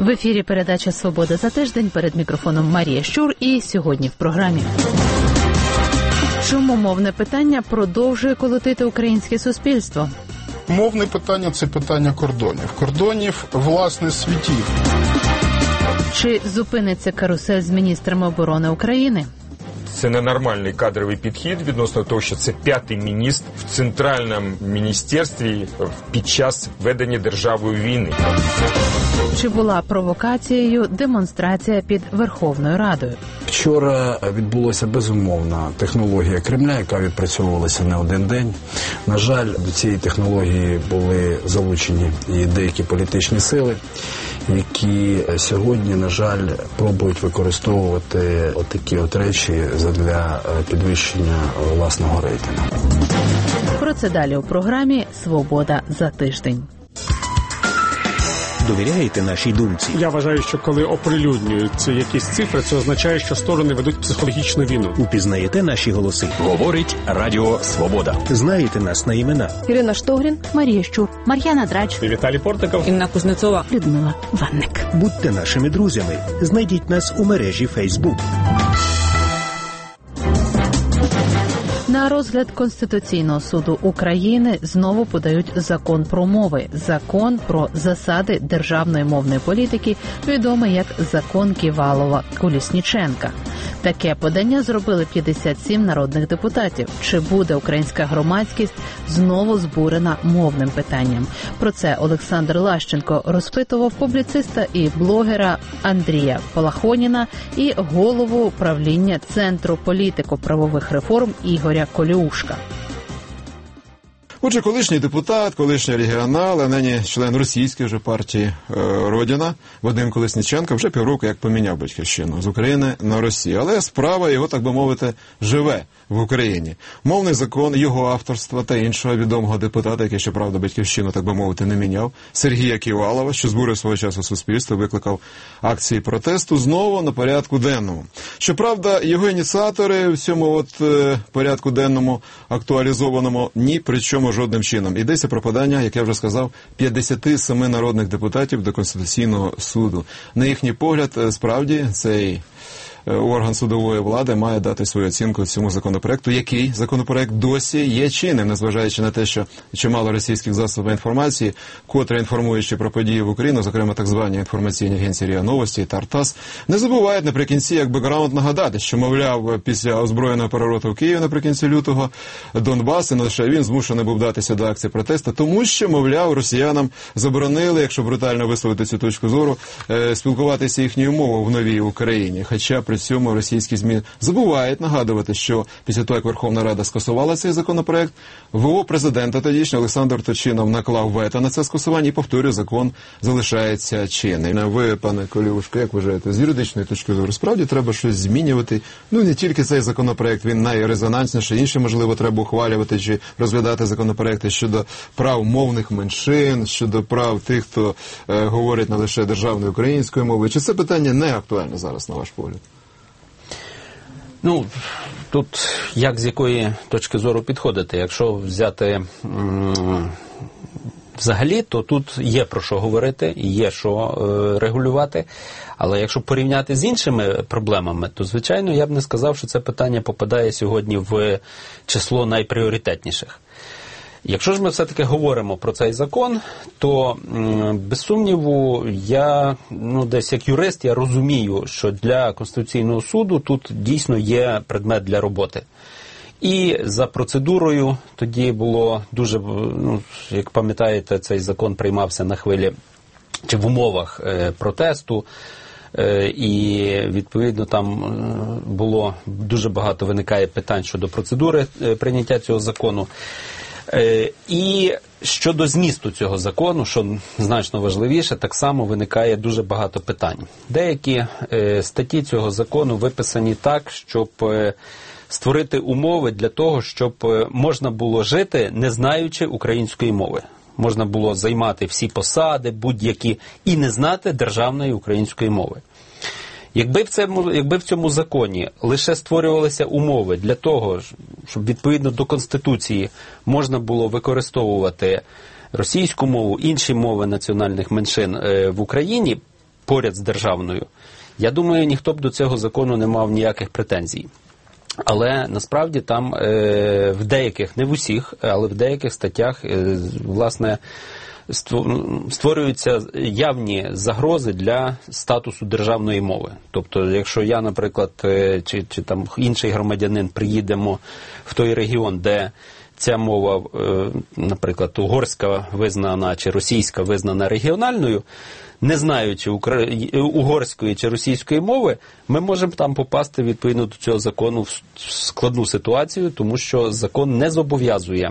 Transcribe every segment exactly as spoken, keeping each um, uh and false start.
В ефірі передача «Свобода за тиждень», перед мікрофоном Марія Щур, і сьогодні в програмі. Чому мовне питання продовжує колотити українське суспільство? Мовне питання – це питання кордонів. Кордонів, власне, світів. Чи зупиниться карусель з міністрами оборони України? Це ненормальний кадровий підхід відносно того, що це п'ятий міністр в центральному міністерстві під час ведення державою війни. Чи була провокацією демонстрація під Верховною Радою? Вчора відбулася безумовна технологія Кремля, яка відпрацьовувалася не один день. На жаль, до цієї технології були залучені і деякі політичні сили, які сьогодні, на жаль, пробують використовувати отакі от речі задля підвищення власного рейтингу. Про це далі у програмі «Свобода за тиждень». Довіряєте нашій думці? Я вважаю, що коли оприлюднюються якісь цифри, це означає, що сторони ведуть психологічну війну. Упізнаєте наші голоси? Говорить Радіо Свобода. Знаєте нас на імена? Ірина Штогрін, Марія Щур, Мар'яна Драч, Віталій Портников, Інна Кузнецова, Людмила Ванник. Будьте нашими друзями. Знайдіть нас у мережі Фейсбук. На розгляд Конституційного суду України знову подають закон про мови. Закон про засади державної мовної політики, відомий як закон Ківалова-Колісніченка. Таке подання зробили п'ятдесят сім народних депутатів. Чи буде українська громадськість знову збурена мовним питанням? Про це Олександр Лащенко розпитував публіциста і блогера Андрія Полахоніна і голову правління Центру політико-правових реформ Ігоря Коліушка. Отже, колишній депутат, колишній регіонал, а нині член російської вже партії е, «Родина» Вадим Колесніченко вже півроку як поміняв батьківщину з України на Росію. Але справа його, так би мовити, живе в Україні. Мовний закон його авторства та іншого відомого депутата, який, щоправда, батьківщину, так би мовити, не міняв, Сергія Ківалова, що збурив свого часу суспільство, викликав акції протесту, знову на порядку денному. Щоправда, його ініціатори в цьому от е, порядку денному актуалізованому ні при чому жодним чином. Йдеться про подання, як я вже сказав, п'ятдесят сім народних депутатів до Конституційного суду. На їхній погляд, справді, цей орган судової влади має дати свою оцінку цьому законопроекту, який законопроект досі є чинним, незважаючи на те, що чимало російських засобів інформації, котрі інформуючи про події в Україну, зокрема так звані інформаційні агенції РІА Новості та ТАСС, не забувають наприкінці як бекграунд нагадати, що, мовляв, після озброєного перевороту в Києві наприкінці лютого Донбас, і не лише він змушений був датися до акції протесту, тому що, мовляв, росіянам заборонили, якщо брутально висловити цю точку зору, спілкуватися їхньою мовою в новій Україні. Хоча при цьому російські ЗМІ забувають нагадувати, що після того, як Верховна Рада скасувала цей законопроект, ВО президента тодішній Олександр Турчинов наклав вето на це скасування і, повторюю, закон залишається чинним. Ви, пане Коліушко, як вважаєте, з юридичної точки зору, справді треба щось змінювати? Ну, не тільки цей законопроект, він найрезонансніший, інші, можливо, треба ухвалювати чи розглядати законопроекти щодо прав мовних меншин, щодо прав тих, хто е, говорить не лише державною українською мовою. Чи це питання не актуальне зараз, на ваш погляд? Ну, тут як з якої точки зору підходити. Якщо взяти м- взагалі, то тут є про що говорити, є що е- регулювати. Але якщо порівняти з іншими проблемами, то, звичайно, я б не сказав, що це питання попадає сьогодні в число найпріоритетніших. Якщо ж ми все-таки говоримо про цей закон, то, без сумніву, я, ну, десь як юрист, я розумію, що для Конституційного суду тут дійсно є предмет для роботи. І за процедурою тоді було дуже, ну, як пам'ятаєте, цей закон приймався на хвилі, чи в умовах е, протесту, е, і, відповідно, там було дуже багато виникає питань щодо процедури е, прийняття цього закону. І щодо змісту цього закону, що значно важливіше, так само виникає дуже багато питань. Деякі е, статті цього закону виписані так, щоб е, створити умови для того, щоб е, можна було жити, не знаючи української мови. Можна було займати всі посади, будь-які, і не знати державної української мови. Якби в цьому, якби в цьому законі лише створювалися умови для того, щоб відповідно до Конституції можна було використовувати російську мову, інші мови національних меншин е, в Україні, поряд з державною, я думаю, ніхто б до цього закону не мав ніяких претензій. Але насправді там е, в деяких, не в усіх, але в деяких статтях, е, власне, створюються явні загрози для статусу державної мови. Тобто, якщо я, наприклад, чи, чи там інший громадянин приїдемо в той регіон, де ця мова, наприклад, угорська визнана чи російська визнана регіональною, не знаючи угорської чи російської мови, ми можемо там попасти відповідно до цього закону в складну ситуацію, тому що закон не зобов'язує,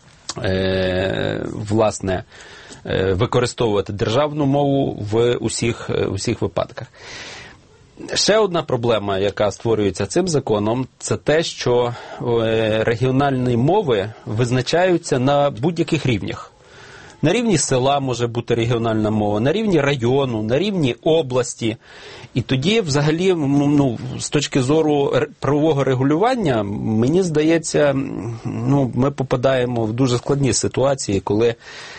е, власне, використовувати державну мову в усіх, усіх випадках. Ще одна проблема, яка створюється цим законом, це те, що регіональні мови визначаються на будь-яких рівнях. На рівні села може бути регіональна мова, на рівні району, на рівні області. І тоді, взагалі, ну, з точки зору правового регулювання, мені здається, ну, ми попадаємо в дуже складні ситуації, коли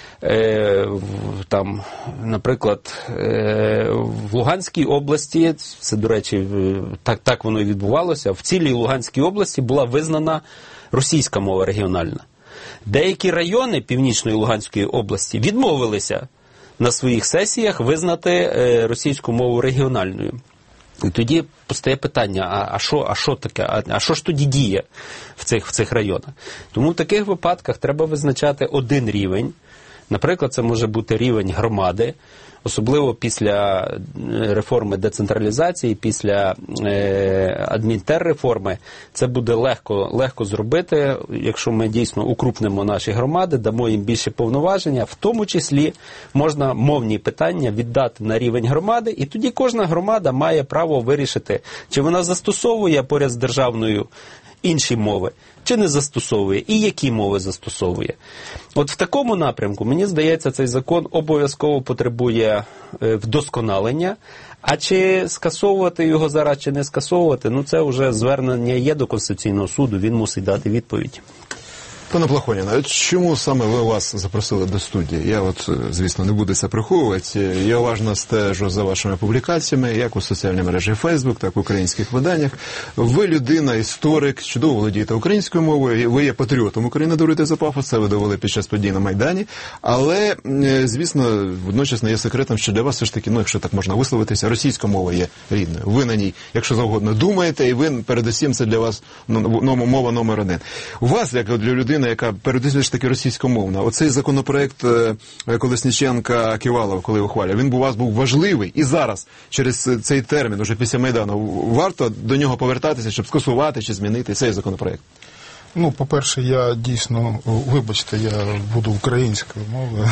Е, там, наприклад, е, в Луганській області, це, до речі, так, так воно і відбувалося, в цілій Луганській області була визнана російська мова регіональна. Деякі райони Північної Луганської області відмовилися на своїх сесіях визнати е, російську мову регіональною. І тоді постає питання, а, а, що, а що таке, а, а що ж тоді діє в цих, в цих районах? Тому в таких випадках треба визначати один рівень. Наприклад, це може бути рівень громади, особливо після реформи децентралізації, після е, адмінтерреформи. Це буде легко, легко зробити, якщо ми дійсно укрупнимо наші громади, дамо їм більше повноваження, в тому числі можна мовні питання віддати на рівень громади, і тоді кожна громада має право вирішити, чи вона застосовує поряд з державною інші мови, чи не застосовує, і які мови застосовує. От в такому напрямку, мені здається, цей закон обов'язково потребує е, вдосконалення, а чи скасовувати його зараз, чи не скасовувати, ну це вже звернення є до Конституційного суду, він мусить дати відповідь. Пане Плахоніна, чому саме ви вас запросили до студії? Я от, звісно, не буду це приховувати. Я уважно стежу за вашими публікаціями, як у соціальній мережі Facebook, так і в українських виданнях. Ви людина, історик, чудово володієте українською мовою, ви є патріотом України, даруйте за пафос, це ви довели під час подій на Майдані. Але, звісно, водночас не є секретом, що для вас все ж таки, ну, якщо так можна висловитися, російська мова є рідною. Ви на ній, якщо завгодно, думаєте, і ви, передусім, це для вас ну, мова номер один. У вас, як для людини, яка передусім ж таки російськомовна. Оцей законопроект Колесніченка Ківалова, коли ухвалював, він у вас був важливий. І зараз, через цей термін, уже після Майдану, варто до нього повертатися, щоб скасувати чи змінити цей законопроект? Ну, по-перше, я дійсно, вибачте, я буду українською мовою.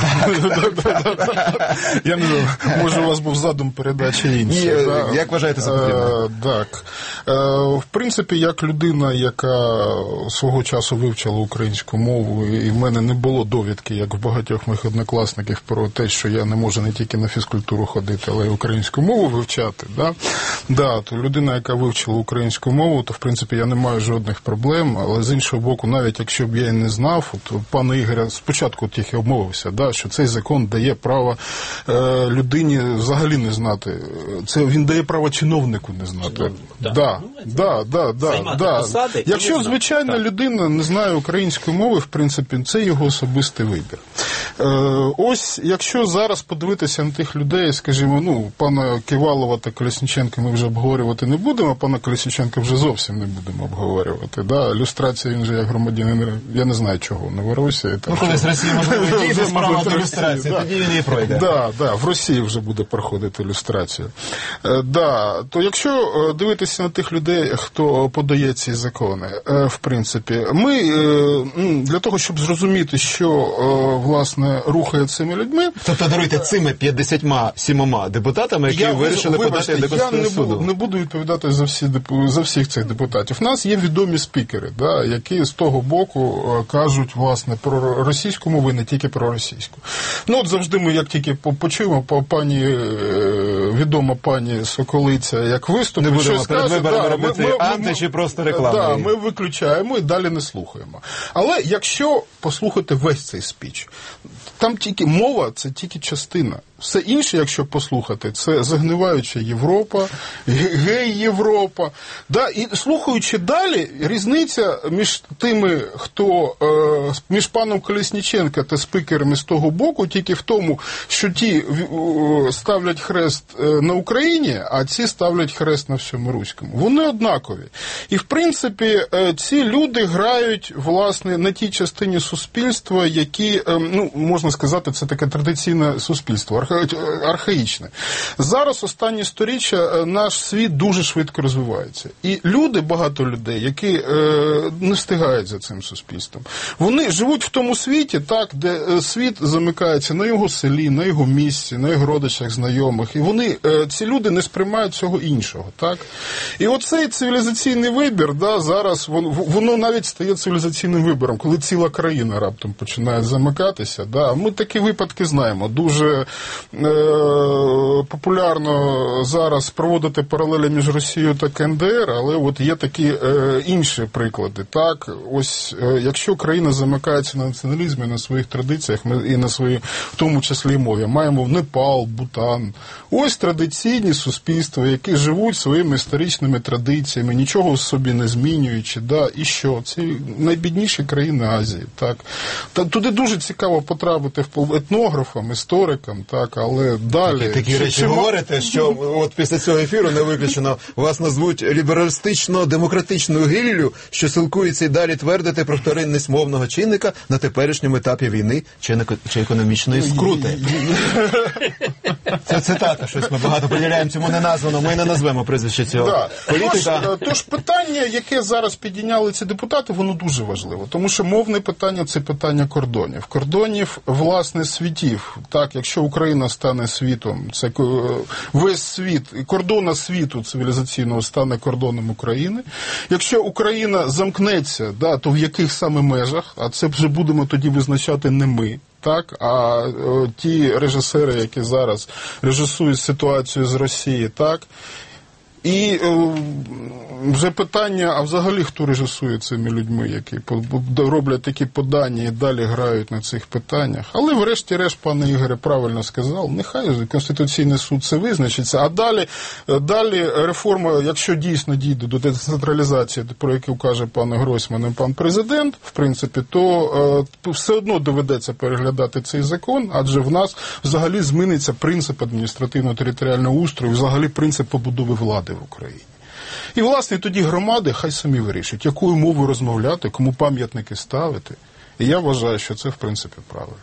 Я не знаю, може у вас був задум передачі інший. Як вважаєте за потрібне? Так. В принципі, як людина, яка свого часу вивчила українську мову, і в мене не було довідки, як в багатьох моїх однокласників, про те, що я не можу не тільки на фізкультуру ходити, але й українську мову вивчати. Да? Да, то людина, яка вивчила українську мову, то, в принципі, я не маю жодних проблем, але з іншого боку, навіть якщо б я і не знав, от пане Ігоря спочатку тільки обмовився, да, що цей закон дає право е, людині взагалі не знати. Це він дає право чиновнику не знати. Чиновник, да. Да, да, да, да, да. Посади, якщо звичайна так. людина не знає української мови, в принципі, це його особистий вибір. Е, ось, якщо зараз подивитися на тих людей, скажімо, ну, пана Ківалова та Колесніченка ми вже обговорювати не будемо, а пана Колесніченка вже зовсім не будемо обговорювати. Да? Люстрація, він же як громадянин, я не знаю чого, Новоросії. Ну, колись в Росії, можливо, дійде справа до люстрації, тоді він і пройде. Да, да, в Росії вже буде проходити люстрація. Е, да, то якщо дивитися на тих людей, хто подає ці закони, е, в принципі, ми е, для того, щоб зрозуміти, що, е, власне, рухає цими людьми... Тобто, даруйте, цими п'ятдесят сімома депутатами, які я, вирішили вибачте, подати до Конституційного суду. Я не буду відповідати за, всі, за всіх цих депутатів. У нас є відомі спікери, да, які з того боку кажуть, власне, про російську мову і не тільки про російську. Ну, от завжди ми, як тільки почуємо, по пані, відома пані Соколиця, як виступ, не будемо перед виборами робити анти чи просто рекламу. Так, ми виключаємо і далі не слухаємо. Але якщо послухати весь цей спіч, там тільки мова, це тільки частина Все інше, якщо послухати, це загниваюча Європа, гей-Європа. Да, і слухаючи далі, різниця між тими, хто, між паном Колесніченка та спікерами з того боку, тільки в тому, що ті ставлять хрест на Україні, а ці ставлять хрест на всьому руському. Вони однакові. І, в принципі, ці люди грають, власне, на тій частині суспільства, які, ну, можна сказати, це таке традиційне суспільство, архаїчне. Зараз, останні сторіччя, наш світ дуже швидко розвивається. І люди, багато людей, які не встигають за цим суспільством, вони живуть в тому світі, так, де світ замикається на його селі, на його місці, на його родичах, знайомих. І вони, ці люди не сприймають цього іншого, так. І оцей цивілізаційний вибір, да, зараз, воно навіть стає цивілізаційним вибором, коли ціла країна раптом починає замикатися. Да. Ми такі випадки знаємо. Дуже е, популярно зараз проводити паралелі між Росією та КНДР, але от є такі е, інші приклади. Так, ось, е, якщо країна замикається на націоналізмі, на своїх традиціях ми, і на своїй, в тому числі, мові, маємо Непал, Бутан. Ось традиційні суспільства, які живуть своїми історичними традиціями, нічого собі не змінюючи. Да, і що? Це найбідніші країни Азії. Так. Та, туди дуже цікаво потрапити етнографам, історикам, так, але далі... Такі, такі речі чи... говорите, що от після цього ефіру не виключено вас назвуть лібералістично-демократичною гіллю, що силкується й далі твердити про вторинність мовного чинника на теперішньому етапі війни чи, чи економічної скрути. Це цитата, щось ми багато поділяємо, цьому не названо, ми не назвемо прізвище цього да. політика. Тож, тож питання, яке зараз підійняли ці депутати, воно дуже важливо, тому що мовне питання – це питання кордонів. Кордонів, власне, світів. Так, якщо Україна стане світом, це весь світ, кордона світу цивілізаційного стане кордоном України. Якщо Україна замкнеться, да, то в яких саме межах, а це вже будемо тоді визначати не ми. Так, а о, ті режисери, які зараз режисують ситуацію з Росії, так, і о, вже питання, а взагалі хто режисує цими людьми, які роблять такі подання і далі грають на цих питаннях. Але врешті-решт, пане Ігоре правильно сказав, нехай Конституційний суд це визначиться, а далі, далі реформа, якщо дійсно дійде до децентралізації, про яку каже пан Гройсман і пан президент, в принципі, то е, все одно доведеться переглядати цей закон, адже в нас взагалі зміниться принцип адміністративно-територіального устрою, взагалі принцип побудови влади в Україні. І, власне, тоді громади хай самі вирішують, якою мовою розмовляти, кому пам'ятники ставити. І я вважаю, що це, в принципі, правильно.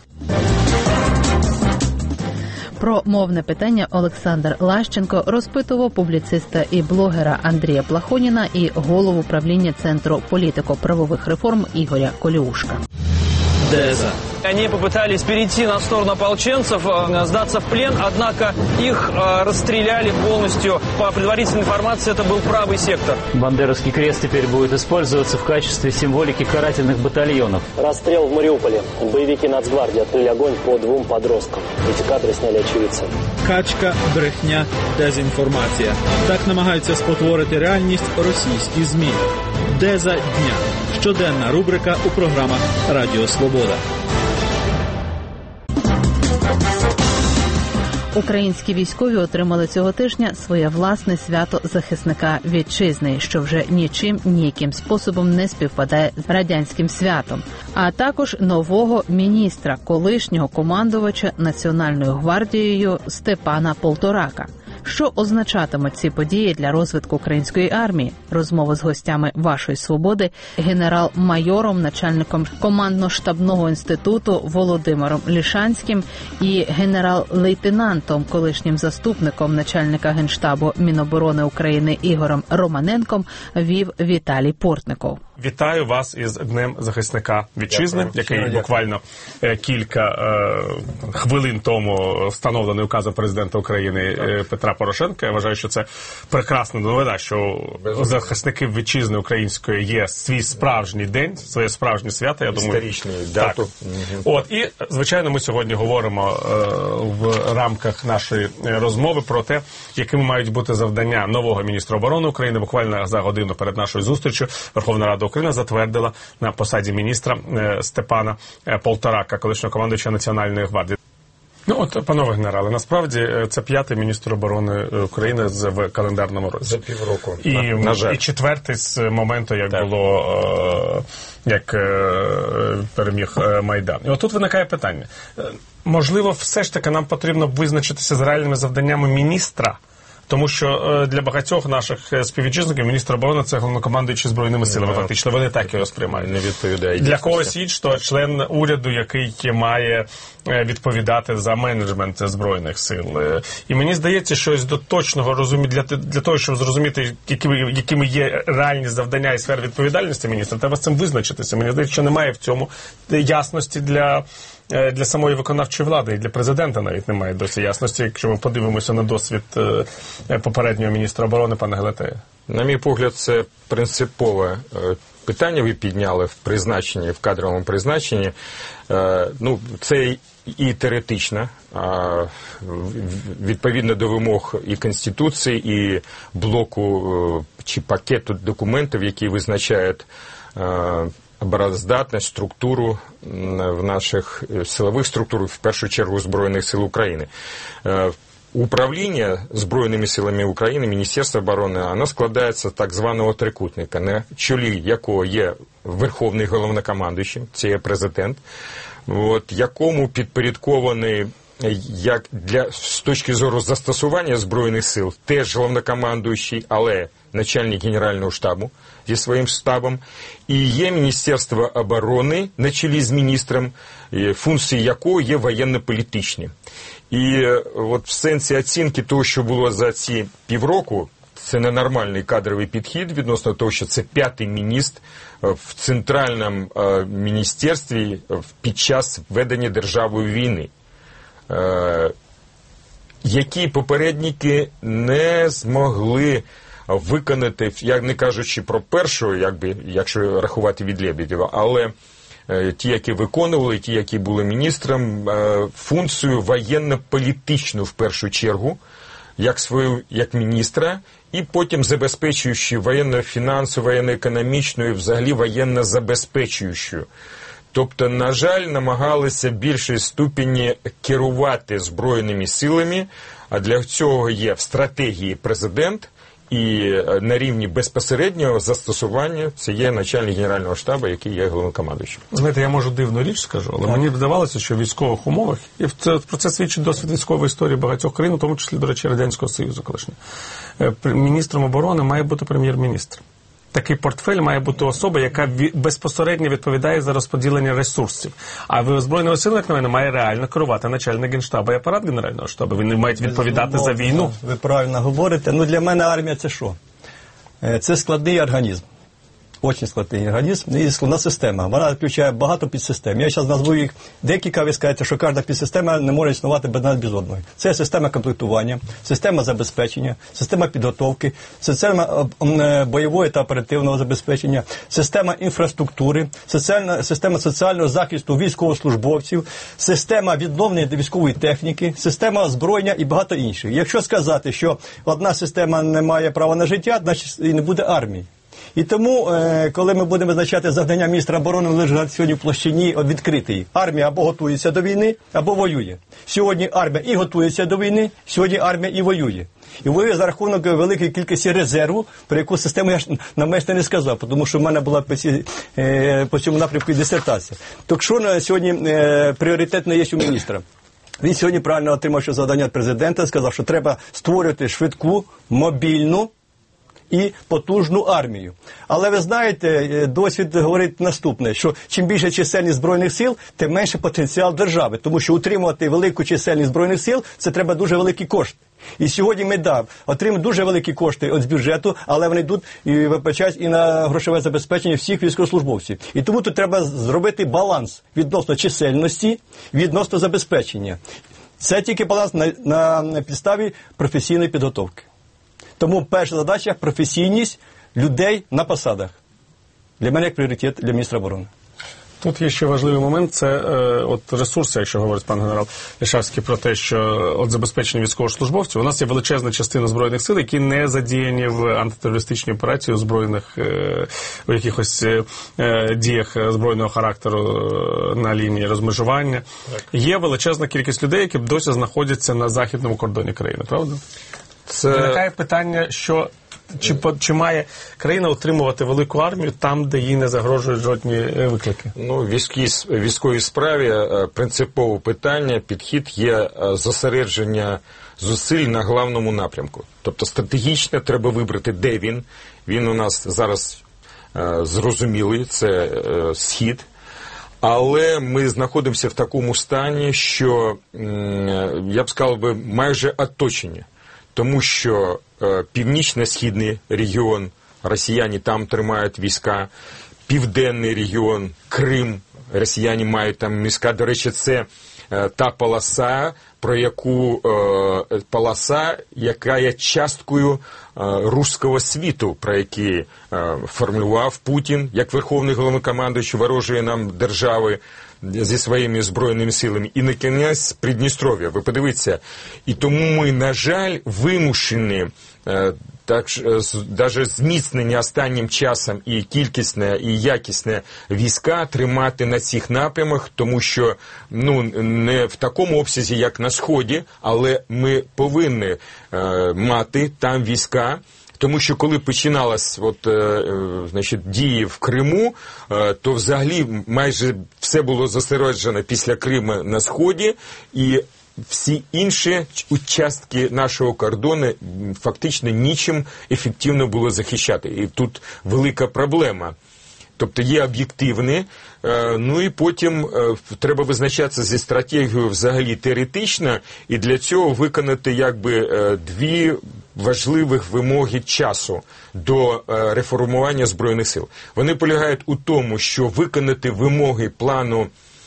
Про мовне питання Олександр Лащенко розпитував публіциста і блогера Андрія Плахоніна і голову управління Центру політико-правових реформ Ігоря Коліушка. Деза. Они попытались перейти на сторону ополченцев, сдаться в плен, однако их расстреляли полностью. По предварительной информации, это был правый сектор. Бандеровский крест теперь будет использоваться в качестве символики карательных батальонов. Расстрел в Мариуполе. Боевики Нацгвардии открыли огонь по двум подросткам. Эти кадры сняли очевидцы. Качка, брехня, дезінформація. Так намагаються спотворити реальність російські ЗМІ. Деза дня. Щоденна рубрика у програмах «Радіо Свобода». Українські військові отримали цього тижня своє власне свято захисника вітчизни, що вже нічим ніяким способом не співпадає з радянським святом, а також нового міністра, колишнього командувача Національною гвардією Степана Полторака. Що означатимуть ці події для розвитку української армії? Розмова з гостями «Вашої свободи», генерал-майором, начальником командно-штабного інституту Володимиром Лішанським і генерал-лейтенантом, колишнім заступником начальника Генштабу Міноборони України Ігорем Романенком вів Віталій Портников. Вітаю вас із Днем захисника вітчизни, дякую, який дякую. буквально кілька е, хвилин тому встановлений указом президента України е, Петра Порошенка. Я вважаю, що це прекрасна новина, що у захисників вітчизни української є свій справжній день, своє справжнє свято. Я думаю, історичну дату. Угу. От і звичайно, ми сьогодні говоримо е, в рамках нашої розмови про те, якими мають бути завдання нового міністра оборони України. Буквально за годину перед нашою зустрічю Верховна Рада Україна затвердила на посаді міністра Степана Полторака, колишнього командувача Національної гвардії. Ну от, панове генерали, насправді це п'ятий міністр оборони України в календарному році. За півроку. І, на, на жаль. І четвертий з моменту, як так. було, як переміг Майдан. І отут виникає питання. Можливо, все ж таки нам потрібно визначитися з реальними завданнями міністра, тому що для багатьох наших співвітчизників міністр оборони – це головнокомандуючий Збройними силами, фактично. Вони так його сприймають. Не відповідає. Для когось іншого член уряду, який має відповідати за менеджмент Збройних сил. І мені здається, що ось до точного розуміння, для, для того, щоб зрозуміти, якими, якими є реальні завдання і сфери відповідальності міністра, треба з цим визначитися. Мені здається, що немає в цьому ясності для... Для самої виконавчої влади і для президента навіть немає досі ясності, якщо ми подивимося на досвід попереднього міністра оборони пана Гелетея. На мій погляд, це принципове питання ви підняли в призначенні, в кадровому призначенні. Ну, це і теоретично, відповідно до вимог і Конституції, і блоку чи пакету документів, які визначають обороноздатність, структуру в наших силових структурах, в першу чергу Збройних сил України. Управління Збройними силами України, Міністерство оборони, воно складається з так званого трикутника, на чолі якого є Верховний головнокомандуючий, це є президент, от, якому підпорядкований як для, з точки зору застосування Збройних сил, теж головнокомандуючий, але начальник Генерального штабу зі своїм штабом, і є Міністерство оборони на чолі з міністром, функції якого є воєнно-політичні. І от в сенсі оцінки того, що було за ці півроку, це ненормальний кадровий підхід відносно того, що це п'ятий міністр в центральному міністерстві під час ведення державної війни, які попередники не змогли виконати, як не кажучи про першого, якби, якщо рахувати від Лебедєва, але ті, які виконували, ті, які були міністром, функцію воєнно-політичну в першу чергу, як свою, як міністра, і потім забезпечуючи воєнно-фінансову, воєнно-економічну і взагалі воєнно-забезпечуючу. Тобто, на жаль, намагалися в більшій ступені керувати Збройними силами, а для цього є в стратегії президент, і на рівні безпосереднього застосування це є начальник Генерального штабу, який є головнокомандуючим. Знаєте, я можу дивну річ скажу, але так. Мені здавалося, що в військових умовах, і про це свідчить досвід військової історії багатьох країн, у тому числі, до речі, Радянського Союзу колишнього. Міністром оборони має бути прем'єр-міністр. Такий портфель має бути особа, яка безпосередньо відповідає за розподілення ресурсів. А в Збройних силах, як на мене, має реально керувати начальник Генштабу і апарат Генерального штабу. Вони мають відповідати за війну. Ви правильно говорите. Ну, для мене армія – це що? Це складний організм. Очень складний організм і складна система. Вона включає багато підсистем. Я зараз назву їх декілька, ви скажете, що кожна підсистема не може існувати без без одної. Це система комплектування, система забезпечення, система підготовки, система бойового та оперативного забезпечення, система інфраструктури, соціальна, система соціального захисту військовослужбовців, система відновлення військової техніки, система озброєння і багато інших. Якщо сказати, що одна система не має права на життя, значить і не буде армії. І тому, коли ми будемо визначати завдання міністра оборони, лежать сьогодні в площині відкритій. Армія або готується до війни, або воює. Сьогодні армія і готується до війни, сьогодні армія і воює. І воює за рахунок великої кількості резерву, про яку систему я ж намисто не сказав, тому що в мене була по, ці, по цьому напрямку дисертація. Так що сьогодні пріоритетно є у міністра? Він сьогодні правильно отримав що завдання від президента, сказав, що треба створювати швидку, мобільну і потужну армію. Але ви знаєте, досвід говорить наступне, що чим більше чисельність Збройних сил, тим менше потенціал держави. Тому що утримувати велику чисельність Збройних сил, це треба дуже великі кошти. І сьогодні ми да, отримуємо дуже великі кошти від бюджету, але вони йдуть і випечать і на грошове забезпечення всіх військовослужбовців. І тому тут треба зробити баланс відносно чисельності, відносно забезпечення. Це тільки баланс на, на підставі професійної підготовки. Тому перша задача – професійність людей на посадах. Для мене як пріоритет для міністра оборони. Тут є ще важливий момент, це е, от ресурси, якщо говорить пан генерал Лішавський про те, що от забезпечення військовослужбовців, у нас є величезна частина Збройних сил, які не задіяні в антитерористичній операції у збройних, е, у якихось е, діях збройного характеру е, на лінії розмежування. Так. Є величезна кількість людей, які досі знаходяться на західному кордоні країни, правда? Це... Виникає питання, що Чи, чи має країна утримувати велику армію там, де їй не загрожують жодні виклики? Ну, в військовій, військовій справі принципове питання, підхід є зосередження зусиль на главному напрямку. Тобто стратегічно треба вибрати, де він. Він у нас зараз е, зрозумілий, це е, Схід. Але ми знаходимося в такому стані, що, е, я б сказав би, майже оточення. Тому що е, північно-східний регіон, росіяни там тримають війська, південний регіон, Крим, росіяни мають там війська. До речі, це е, та полоса, про яку е, полоса, яка є часткою е, руського світу, про який е, формулював Путін, як верховний головнокомандуючий ворожої нам держави, зі своїми збройними силами. І, накінець, Придністров'я. Ви подивіться. І тому ми, на жаль, вимушені, так, навіть зміцнення останнім часом і кількісне, і якісне війська тримати на цих напрямах, тому що, ну, не в такому обсязі, як на Сході, але ми повинні е, мати там війська. Тому що коли починалась от, е, значить, дії в Криму, е, то взагалі майже все було зосереджено після Криму на Сході, і всі інші участки нашого кордону фактично нічим ефективно було захищати. І тут велика проблема. Тобто є об'єктивні, ну і потім треба визначатися зі стратегією взагалі теоретично, і для цього виконати якби дві важливих вимоги часу до реформування Збройних сил. Вони полягають у тому, що виконати вимоги плану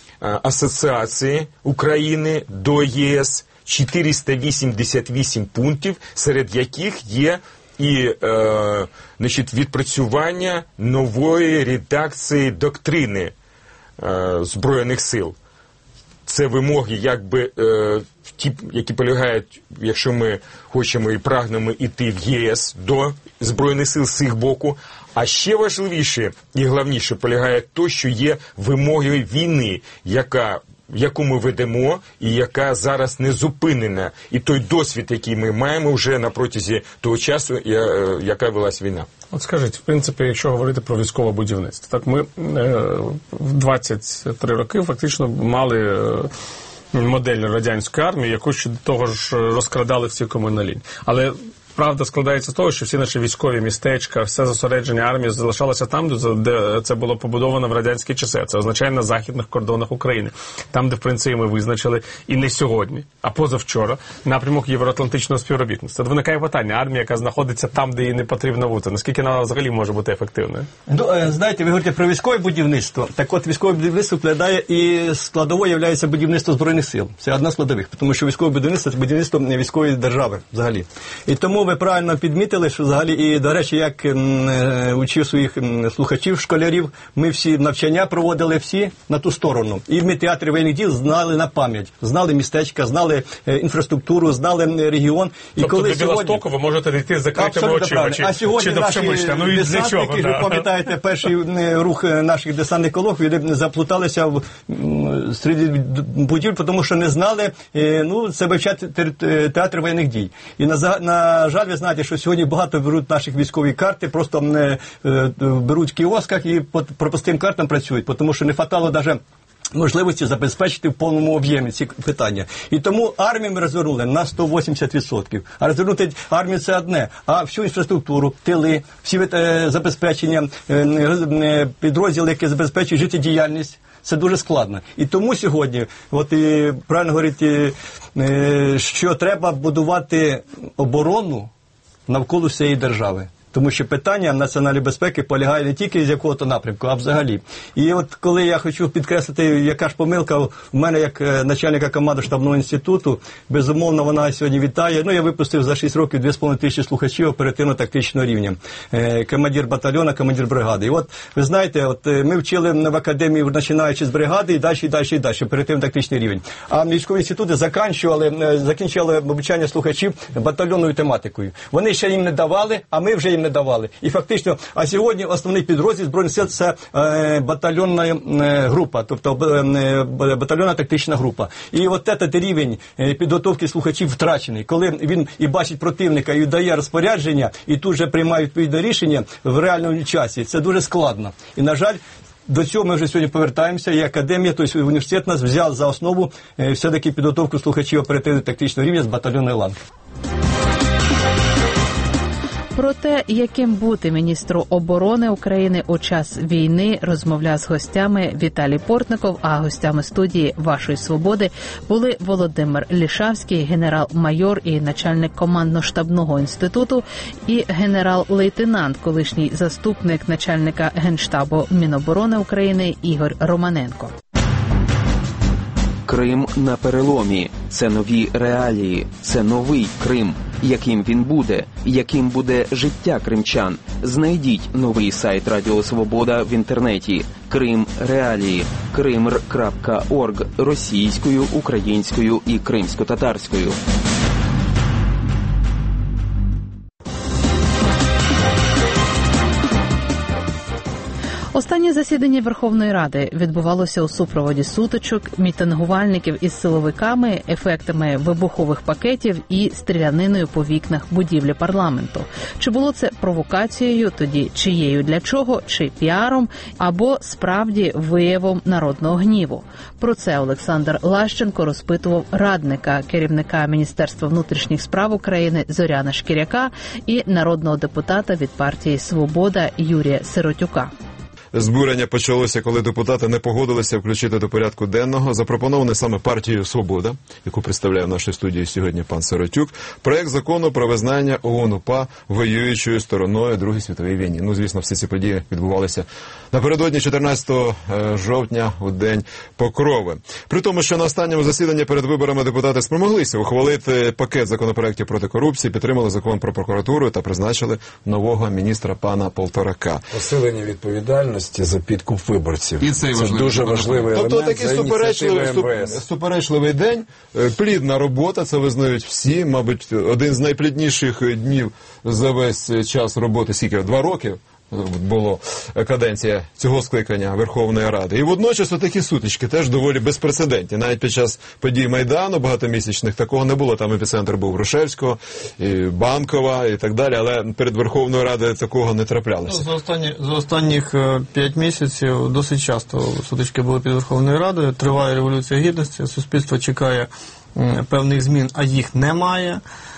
асоціації України до ЄС, чотириста вісімдесят вісім пунктів, серед яких є і е, значить, відпрацювання нової редакції доктрини е, Збройних сил. Це вимоги, якби, е, ті, які полягають, якщо ми хочемо і прагнемо йти в ЄС до Збройних сил з їх боку. А ще важливіше і головніше полягає те, що є вимогою війни, яка яку ми ведемо і яка зараз не зупинена. І той досвід, який ми маємо вже на протязі того часу, яка велась війна. От скажіть, в принципі, якщо говорити про військове будівництво, так ми е, в двадцять три роки фактично мали е, модель радянської армії, яку ще до того ж розкрадали всі комунальні. Але правда складається з того, що всі наші військові містечка, все зосередження армії залишалося там, де це було побудовано в радянські часи. Це означає на західних кордонах України. Там, де, в принципі, ми визначили і не сьогодні, а позавчора, напрямок євроатлантичного співробітництва. Виникає питання, армія, яка знаходиться там, де їй не потрібно бути, наскільки вона взагалі може бути ефективною? Ну, знаєте, ви говорите про військове будівництво. Так от, військове будівництво вкладає і складовою є будівництво Збройних сил. Це одна з складових, тому що військове будівництво – це будівництво військової держави взагалі. І тому ви правильно підмітили, що взагалі, і, до речі, як м, учив своїх м, слухачів, школярів, ми всі навчання проводили всі на ту сторону. І ми театрі воєнних дій знали на пам'ять. Знали містечка, знали е, інфраструктуру, знали е, регіон. І тобто коли до Білостоку ви можете дійти з закритими очима, чи, а сьогодні чи до Пшемична. Ну, десантники, ви пам'ятаєте, перший рух наших десантних колон, вони заплуталися в м, серед будівель, тому що не знали, е, ну, це вивчати театр воєнних дій. І, на, на жаль, ви знаєте, що сьогодні багато беруть наших військові карти, просто не е, беруть в кіосках і по пропустим картам працюють, тому що не хватало навіть можливості забезпечити в повному об'ємі ці питання. І тому армію ми розвернули на сто вісімдесят відсотків. А розвернути армію – це одне. А всю інфраструктуру, тили, всі е, забезпечення, е, підрозділи, які забезпечують життєдіяльність, це дуже складно. І тому сьогодні, от і правильно говорити, е, що треба будувати оборону навколо всієї держави. Тому що питання національної безпеки полягає не тільки з якого-то напрямку, а взагалі. І от коли я хочу підкреслити, яка ж помилка в мене як начальника команди штабного інституту, безумовно, вона сьогодні вітає. Ну, я випустив за шість років дві з половиною тисячі слухачів оперативно-тактичного рівня. Командир батальйону, командир бригади. І от, ви знаєте, от ми вчили в академії, починаючи з бригади, і далі, і далі, і далі, оперативно-тактичний рівень. А військові інститути закінчували, закінчували обучання слухачів батальйонною тематикою. Вони ще їм не давали, а ми вже їм не давали. І фактично, а сьогодні основний підрозділ Збройних сил – це е, батальйонна е, група, тобто е, батальйонна тактична група. І от цей рівень е, підготовки слухачів втрачений. Коли він і бачить противника, і дає розпорядження, і тут же приймає відповідне рішення в реальному часі. Це дуже складно. І, на жаль, до цього ми вже сьогодні повертаємося, і академія, тобто університет нас взяв за основу е, все-таки підготовку слухачів оперативно-тактичного рівня з батальйонної ланки. Про те, яким бути міністру оборони України у час війни, розмовляв з гостями Віталій Портников, а гостями студії «Вашої свободи» були Володимир Лішавський, генерал-майор і начальник командно-штабного інституту, і генерал-лейтенант, колишній заступник начальника Генштабу Міноборони України Ігор Романенко. Крим на переломі. Це нові реалії. Це новий Крим. Яким він буде? Яким буде життя кримчан? Знайдіть новий сайт Радіо Свобода в інтернеті. Крим Реалії. кримр крапка орг російською, українською і кримсько-татарською. Останнє засідання Верховної Ради відбувалося у супроводі сутичок, мітингувальників із силовиками, ефектами вибухових пакетів і стріляниною по вікнах будівлі парламенту. Чи було це провокацією, тоді чиєю, для чого, чи піаром, або справді виявом народного гніву? Про це Олександр Лащенко розпитував радника керівника Міністерства внутрішніх справ України Зоряна Шкіряка і народного депутата від партії «Свобода» Юрія Сиротюка. Збурення почалося, коли депутати не погодилися включити до порядку денного запропонований саме партією «Свобода», яку представляє в нашій студії сьогодні пан Сиротюк, проект закону про визнання ОУН-УПА воюючою стороною Другої світової війни. Ну, звісно, всі ці події відбувалися напередодні чотирнадцятого жовтня у День Покрови. При тому, що на останньому засіданні перед виборами депутати спромоглися ухвалити пакет законопроєктів проти корупції, підтримали закон про прокуратуру та призначили нового міністра пана Полторака. Посилення відповідальності за підкуп виборців. І це дуже важливий елемент. Тобто такий суперечливий, суперечливий день, плідна робота, це визнають всі, мабуть, один з найплідніших днів за весь час роботи, скільки, два роки було каденція цього скликання Верховної Ради. І водночас отакі сутички теж доволі безпрецедентні. Навіть під час подій Майдану багатомісячних такого не було. Там епіцентр був Грушевського, і Банкова і так далі, але перед Верховною Радою такого не траплялося. За, останні, за останніх п'ять місяців досить часто сутички були під Верховною Радою. Триває Революція Гідності, суспільство чекає певних змін, а їх немає.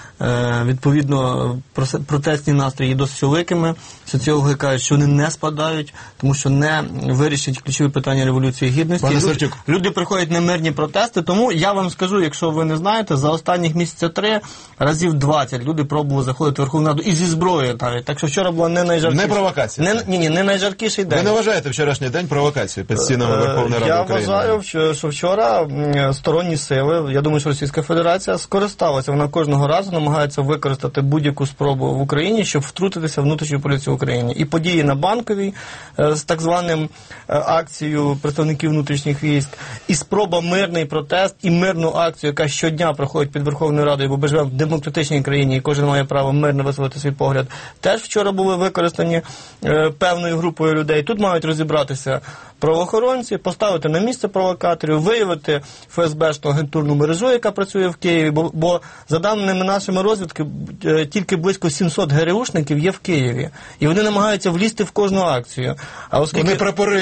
Відповідно, протестні настрої є досить великими. Соціологи кажуть, що вони не спадають, тому що не вирішать ключові питання Революції Гідності. Люди, люди приходять на мирні протести, тому я вам скажу, якщо ви не знаєте, за останніх місяця три разів двадцять люди пробували заходити в Верховну Раду і зі зброєю навіть. Так що вчора була не найжаркіша. Не провокація. Не, ні, ні, не найжаркіший день. Ви не вважаєте вчорашній день провокацією під стінами Верховної Ради я України? Я вважаю, що, що вчора сторонні сили, я думаю, що Російська Федерація скористалася, вона кожного разу намагається використати будь-яку спробу в Україні, щоб втрутитися в внутрішню політику в Україні. І події на Банковій з так званим акцією представників внутрішніх військ, і спроба мирний протест, і мирну акцію, яка щодня проходить під Верховною Радою, бо ми живемо в демократичній країні, і кожен має право мирно висловити свій погляд, теж вчора були використані е, певною групою людей. Тут мають розібратися правоохоронці, поставити на місце провокаторів, виявити ФСБшну агентурну мережу, яка працює в Києві, бо, бо за даними нашими розвідки, тільки близько сімсот ГРУшників є в Києві. І вони намагаються влізти в кожну акцію. А оскільки... Вони прапори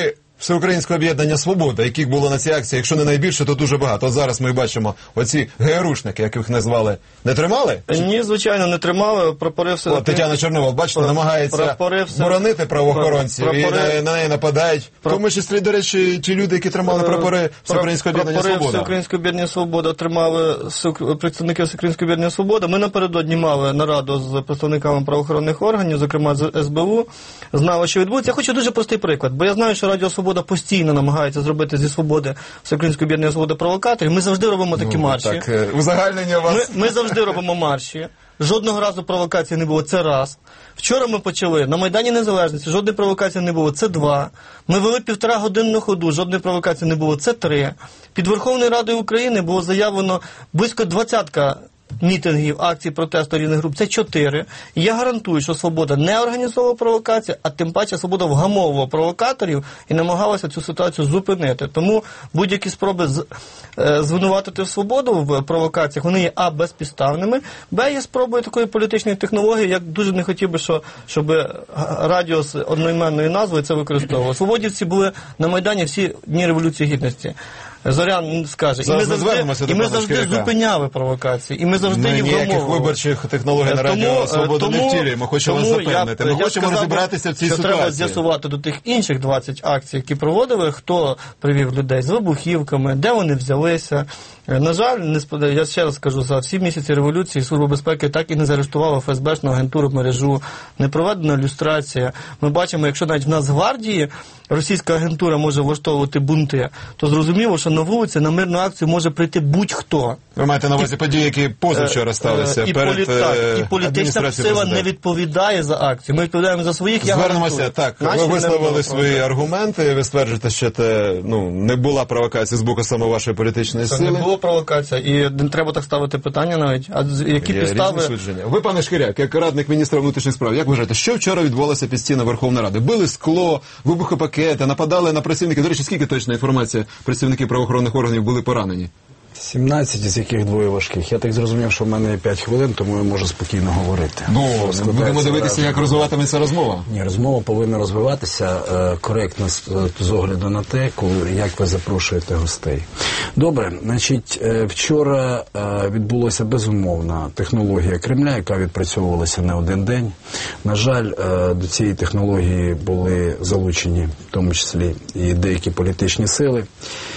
Всеукраїнського об'єднання «Свобода», яких було на цій акції, якщо не найбільше, то дуже багато. От зараз ми бачимо оці ГРУшники, як їх назвали, не тримали? Ні, звичайно, не тримали. Прапори все... От Тетяна Чорнова, бачите, Про... намагається все... боронити правоохоронців, прапори... і на, на неї нападають. Про... В тому числі, до речі, ті люди, які тримали прапори Всеукраїнського об'єднання «Свобода». Прапори Всеукраїнського об'єднання «Свобода» тримали представники Всеукраїнського об'єднання «Свобода». Ми напередодні мали нараду з представниками правоохоронних органів, зокрема з ес бе у, знали, що відбудеться. Я хочу дуже простий приклад, бо я знаю, що Радіо «Свобода» постійно намагається зробити зі «Свободи» Всеукраїнського об'єднання «Свобода» провокаторів. Ми завжди робимо такі ну, марші. Так, узагальнення у вас. Ми, ми завжди робимо марші. Жодного разу провокації не було, це раз. Вчора ми почали, на Майдані Незалежності, жодної провокації не було, це два. Ми вели півтора годинну ходу, жодної провокації не було, це три. Під Верховною Радою України було заявлено близько двадцятка мітингів, акцій протесту різних груп, це чотири. І я гарантую, що «Свобода» не організовувала провокації, а тим паче «Свобода» вгамовувала провокаторів і намагалася цю ситуацію зупинити. Тому будь-які спроби з, е, звинуватити «Свободу» в провокаціях, вони є а. безпідставними, б. є спробою такої політичної технології, як дуже не хотів би, що, щоб радіо з одноіменною назвою це використовувало. Свободівці були на Майдані всі дні Революції Гідності. Зорян скаже, і ми завжди, і ми завжди зупиняли провокації, і ми завжди їх вгамовували. Ніяких виборчих технологій на Радіо «Свобода» не втілюємо, хочемо вас запевнити. Ми хочемо розібратися в цій що ситуації. Треба з'ясувати до тих інших двадцять акцій, які проводили, хто привів людей з вибухівками, де вони взялися. На жаль, не, я ще раз скажу, за всі місяці революції Служба безпеки так і не заарештувала еф ес бешну агентуру мережу, не проведена люстрація. Ми бачимо, якщо навіть в Нацгвардії російська агентура може влаштовувати бунти, то зрозуміло, що на вулиці на мирну акцію може прийти будь-хто. Ви маєте на увазі події, які позавчора сталися і перед полі... так, і політична сила не відповідає за акцію. Ми відповідаємо за своїх, я Звернемося, так, Наші ви висловили свої аргументи, ви стверджуєте, що це ну, не була провокація з боку саме вашої політичної це сили. Це не була провокація, і не треба так ставити питання навіть. А які Є підстави... Ви, пане Шкіряк, як радник міністра внутрішніх справ, як вважаєте, що вчора відбувалося під стінами Верховної Ради? Били скло, вибухопакети, нападали на працівників. До речі, скільки точна інформація працівників правоохоронних органів були поранені? сімнадцять, з яких двоє важких. Я так зрозумів, що в мене є п'ять хвилин, тому я можу спокійно говорити. Ну, будемо дивитися, як розвиватиметься розмова. Ні, розмова повинна розвиватися е, коректно з, з огляду на те, коли, як ви запрошуєте гостей. Добре, значить, е, вчора е, відбулася безумовна технологія Кремля, яка відпрацьовувалася не один день. На жаль, е, до цієї технології були залучені, в тому числі, і деякі політичні сили,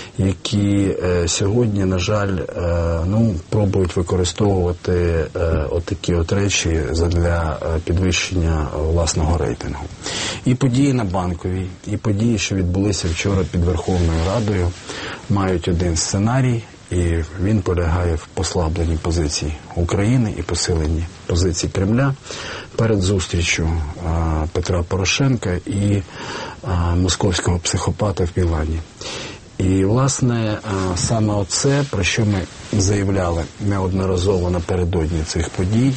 які е, сьогодні, на жаль, е, ну, пробують використовувати е, отакі от речі для е, підвищення власного рейтингу. І події на Банковій, і події, що відбулися вчора під Верховною Радою, мають один сценарій, і він полягає в послабленні позицій України і посиленні позицій Кремля перед зустрічю е, Петра Порошенка і е, московського психопата в Мілані. І, власне, саме оце, про що ми заявляли неодноразово напередодні цих подій,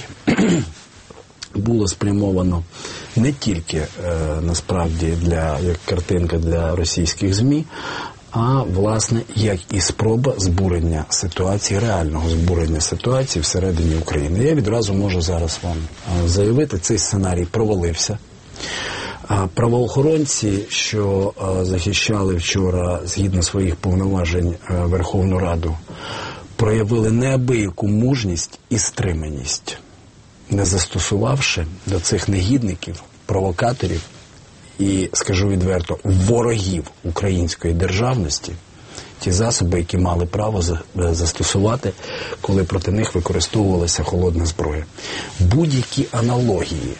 було спрямовано не тільки, насправді, для, як картинка для російських ЗМІ, а, власне, як і спроба збурення ситуації, реального збурення ситуації всередині України. Я відразу можу зараз вам заявити, цей сценарій провалився. Правоохоронці, що захищали вчора, згідно своїх повноважень, Верховну Раду, проявили неабияку мужність і стриманість, не застосувавши до цих негідників, провокаторів і, скажу відверто, ворогів української державності ті засоби, які мали право застосувати, коли проти них використовувалася холодна зброя. Будь-які аналогії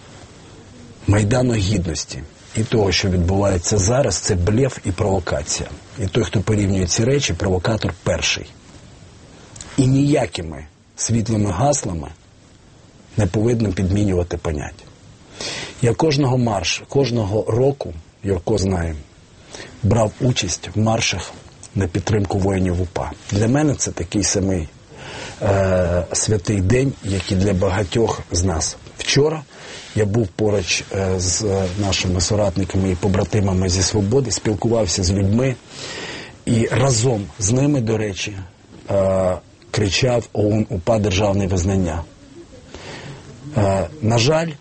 Майдану Гідності і того, що відбувається зараз, це блеф і провокація. І той, хто порівнює ці речі, провокатор перший. І ніякими світлими гаслами не повинно підмінювати поняття. Я кожного маршу, кожного року, Юрко знає, брав участь в маршах на підтримку воїнів УПА. Для мене це такий самий е, святий день, як і для багатьох з нас. Вчора я був поруч е, з нашими соратниками і побратимами зі «Свободи», спілкувався з людьми і разом з ними, до речі, е, кричав ОУН УПА «Державне визнання». Е, на жаль,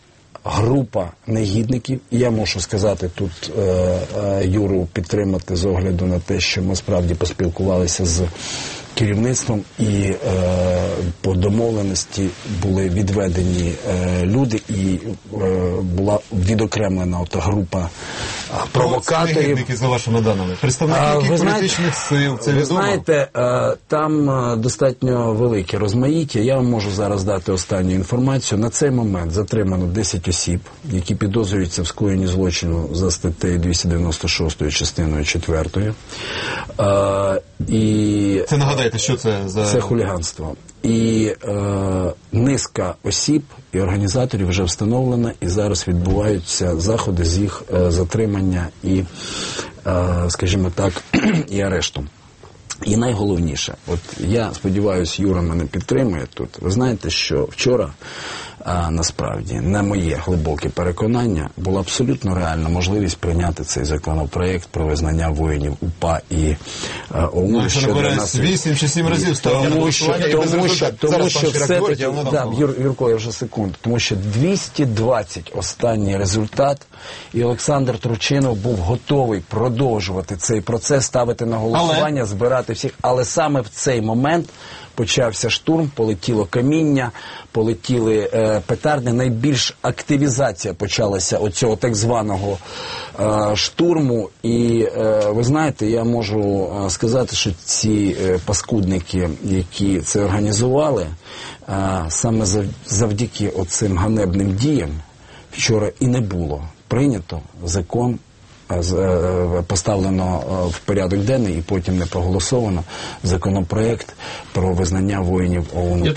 група негідників. І я можу сказати тут е, е, Юру підтримати з огляду на те, що ми справді поспілкувалися з керівництвом, і е, по домовленості були відведені е, люди, і е, була відокремлена ота група провокаторів. Це негідники, за вашими даними? Представники А, яких ви знаєте, політичних сил? Це ви відомо? знаєте, е, там е, достатньо велике розмаїття. Я вам можу зараз дати останню інформацію. На цей момент затримано десять осіб, які підозрюються в скоєнні злочину за статтею двісті дев'яносто шість частиною четвертою. Е, і Це нагадайте, що це за... Це хуліганство. І е, низка осіб і організаторів вже встановлена, і зараз відбуваються заходи з їх е, затримання і, е, скажімо так, і арешту. І найголовніше, от я сподіваюся, Юра мене підтримує тут. Ви знаєте, що вчора, а, насправді, на моє глибоке переконання, була абсолютно реальна можливість прийняти цей законопроект про визнання воїнів УПА і а, ОУН. Ну, що не нас вісім чи сім разів ставили тому, що, тому, що, тому, що все-таки, говорить, да, Юр, Юрко, я вже секунду, тому що двісті двадцять останній результат, і Олександр Турчинов був готовий продовжувати цей процес, ставити на голосування, але... збирати всіх, але саме в цей момент почався штурм, полетіло каміння, полетіли е, петарди. Найбільш активізація почалася оцього так званого е, штурму. І е, ви знаєте, я можу е, сказати, що ці е, паскудники, які це організували, е, саме зав, завдяки оцим ганебним діям вчора і не було прийнято закон, поставлено в порядок денний і потім не проголосовано законопроект про визнання воїнів ОУН.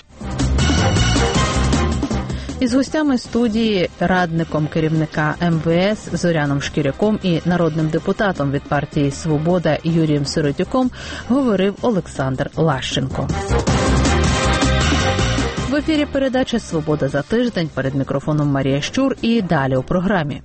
Із гостями студії, радником керівника ем ве ес Зоряном Шкіряком і народним депутатом від партії «Свобода» Юрієм Сиротюком говорив Олександр Лащенко. В ефірі передача «Свобода за тиждень», перед мікрофоном Марія Щур, і далі у програмі.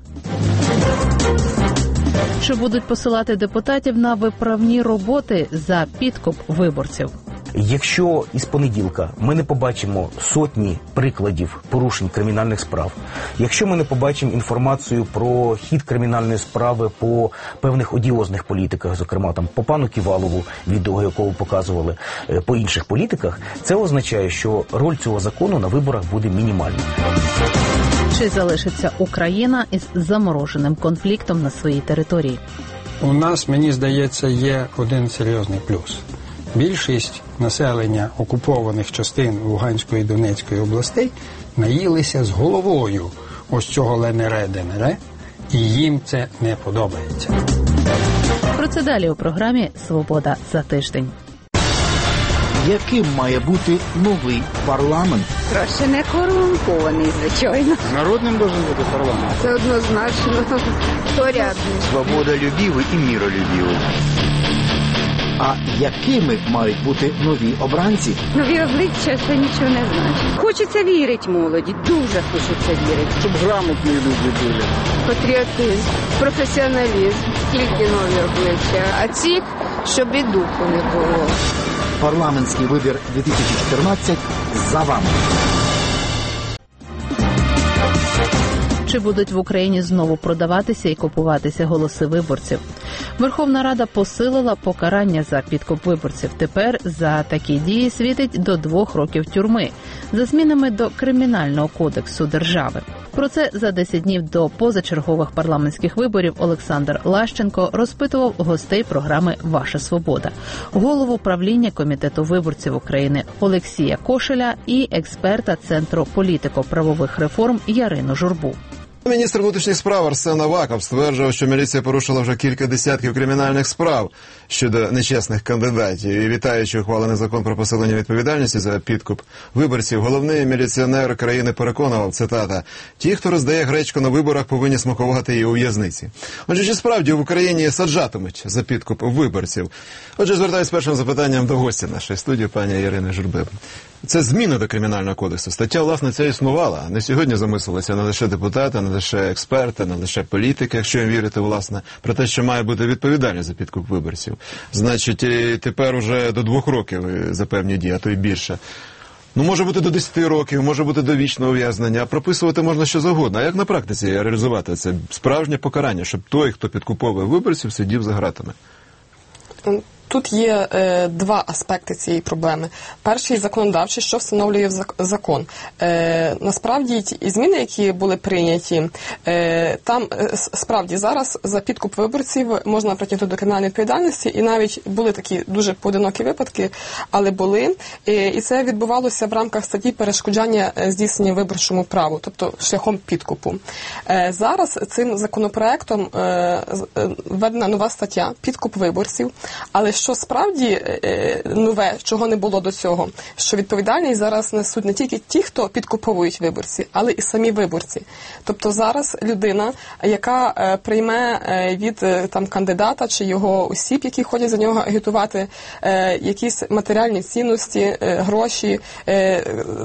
Чи будуть посилати депутатів на виправні роботи за підкуп виборців? Якщо із понеділка ми не побачимо сотні прикладів порушень кримінальних справ, якщо ми не побачимо інформацію про хід кримінальної справи по певних одіозних політиках, зокрема там по пану Ківалову, відео якого показували, по інших політиках, це означає, що роль цього закону на виборах буде мінімальна. Чи залишиться Україна із замороженим конфліктом на своїй території? У нас, мені здається, є один серйозний плюс. Більшість населення окупованих частин Луганської і Донецької областей наїлися з головою ось цього ленере денере, і їм це не подобається. Про це далі у програмі «Свобода за тиждень». Яким має бути новий парламент? Краще не корумпований, звичайно. Народним должен бути парламент. Це однозначно порядний. Свободолюбивий і миролюбивий. А якими мають бути нові обранці? Нові обличчя – це нічого не значить. Хочеться вірити молоді, дуже хочеться вірити. Щоб грамотні люди були. Патріотизм, професіоналізм, тільки нові обличчя. А ці, щоб і духу не було. Парламентський вибір дві тисячі чотирнадцять за вами. Чи будуть в Україні знову продаватися і купуватися голоси виборців? Верховна Рада посилила покарання за підкуп виборців. Тепер за такі дії світить до двох років тюрми за змінами до Кримінального кодексу держави. Про це за десять днів до позачергових парламентських виборів Олександр Лащенко розпитував гостей програми «Ваша свобода», голову правління Комітету виборців України Олексія Кошеля і експерта Центру політико-правових реформ Ярину Журбу. Міністр внутрішніх справ Арсен Аваков стверджував, що міліція порушила вже кілька десятків кримінальних справ щодо нечесних кандидатів. І вітаючи ухвалений закон про посилення відповідальності за підкуп виборців, головний міліціонер країни переконував, цитата, «Ті, хто роздає гречку на виборах, повинні смакувати її у в'язниці». Отже, чи справді в Україні саджатимуть за підкуп виборців? Отже, звертаюся з першим запитанням до гостя нашої студії, пані Ірини Журби. Це зміни до Кримінального кодексу. Стаття, власне, ця існувала. Не сьогодні замислилися не лише депутати, не лише експерти, не лише політики, якщо їм вірити, власне, про те, що має бути відповідальність за підкуп виборців. Значить, і тепер уже до двох років за певні дії, а то й більше. Ну, може бути до десяти років, може бути до вічного ув'язнення, а прописувати можна що завгодно. А як на практиці реалізувати це справжнє покарання, щоб той, хто підкуповує виборців, сидів за ґратами? Тут є е, два аспекти цієї проблеми. Перший – законодавчий, що встановлює закон. Е, насправді, ті зміни, які були прийняті, е, там е, справді зараз за підкуп виборців можна притягнути до кримінальної відповідальності, і навіть були такі дуже поодинокі випадки, але були. Е, і це відбувалося в рамках статті перешкоджання здійснення виборчому праву, тобто шляхом підкупу. Е, зараз цим законопроектом е, введена нова стаття – підкуп виборців, але що справді е, нове, чого не було до цього, що відповідальність зараз несуть не тільки ті, хто підкуповують виборці, але і самі виборці. Тобто зараз людина, яка е, прийме е, від е, там кандидата чи його осіб, які ходять за нього агітувати, е, якісь матеріальні цінності, е, гроші, е,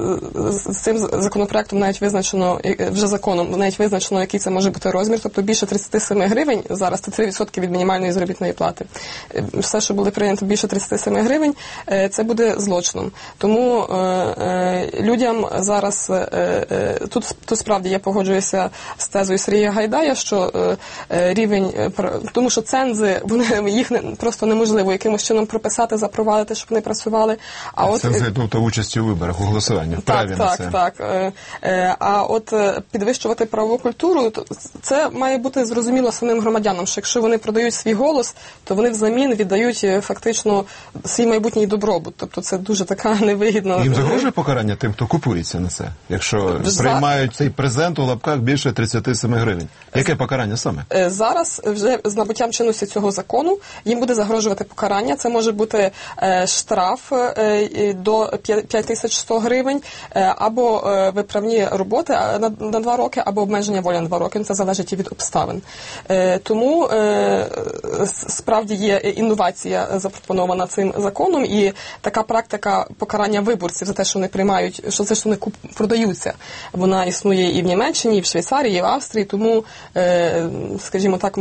з цим законопроектом навіть визначено, е, вже законом навіть визначено, який це може бути розмір, тобто більше тридцять сім гривень, зараз це три відсотки від мінімальної заробітної плати. Е, все, що були прийнято більше тридцять сім гривень, це буде злочином. Тому е, е, людям зараз, е, е, тут, тут справді я погоджуюся з тезою Сергія Гайдая, що е, рівень, тому що цензи, вони, їх не, просто неможливо якимось чином прописати, запровадити, щоб вони працювали. А от, цензи, тобто участі у виборах, у голосуванні, в праві на це. Так, так, так. Е, а от підвищувати правову культуру, це має бути зрозуміло самим громадянам, що якщо вони продають свій голос, то вони взамін віддають фактично свій майбутній добробут. Тобто це дуже така невигідна... Їм загрожує покарання тим, хто купується на це? Якщо За... приймають цей презент у лапках більше тридцять сім гривень. Яке покарання саме? Зараз вже з набуттям чинності цього закону їм буде загрожувати покарання. Це може бути е, штраф е, до п'ять тисяч сто гривень, е, або е, виправні роботи на, на два роки, або обмеження волі на два роки. Це залежить і від обставин. Е, тому е, справді є інновація запропонована цим законом, і така практика покарання виборців за те, що вони приймають, що це, що вони куп, продаються, вона існує і в Німеччині, і в Швейцарії, і в Австрії, тому, е, скажімо так,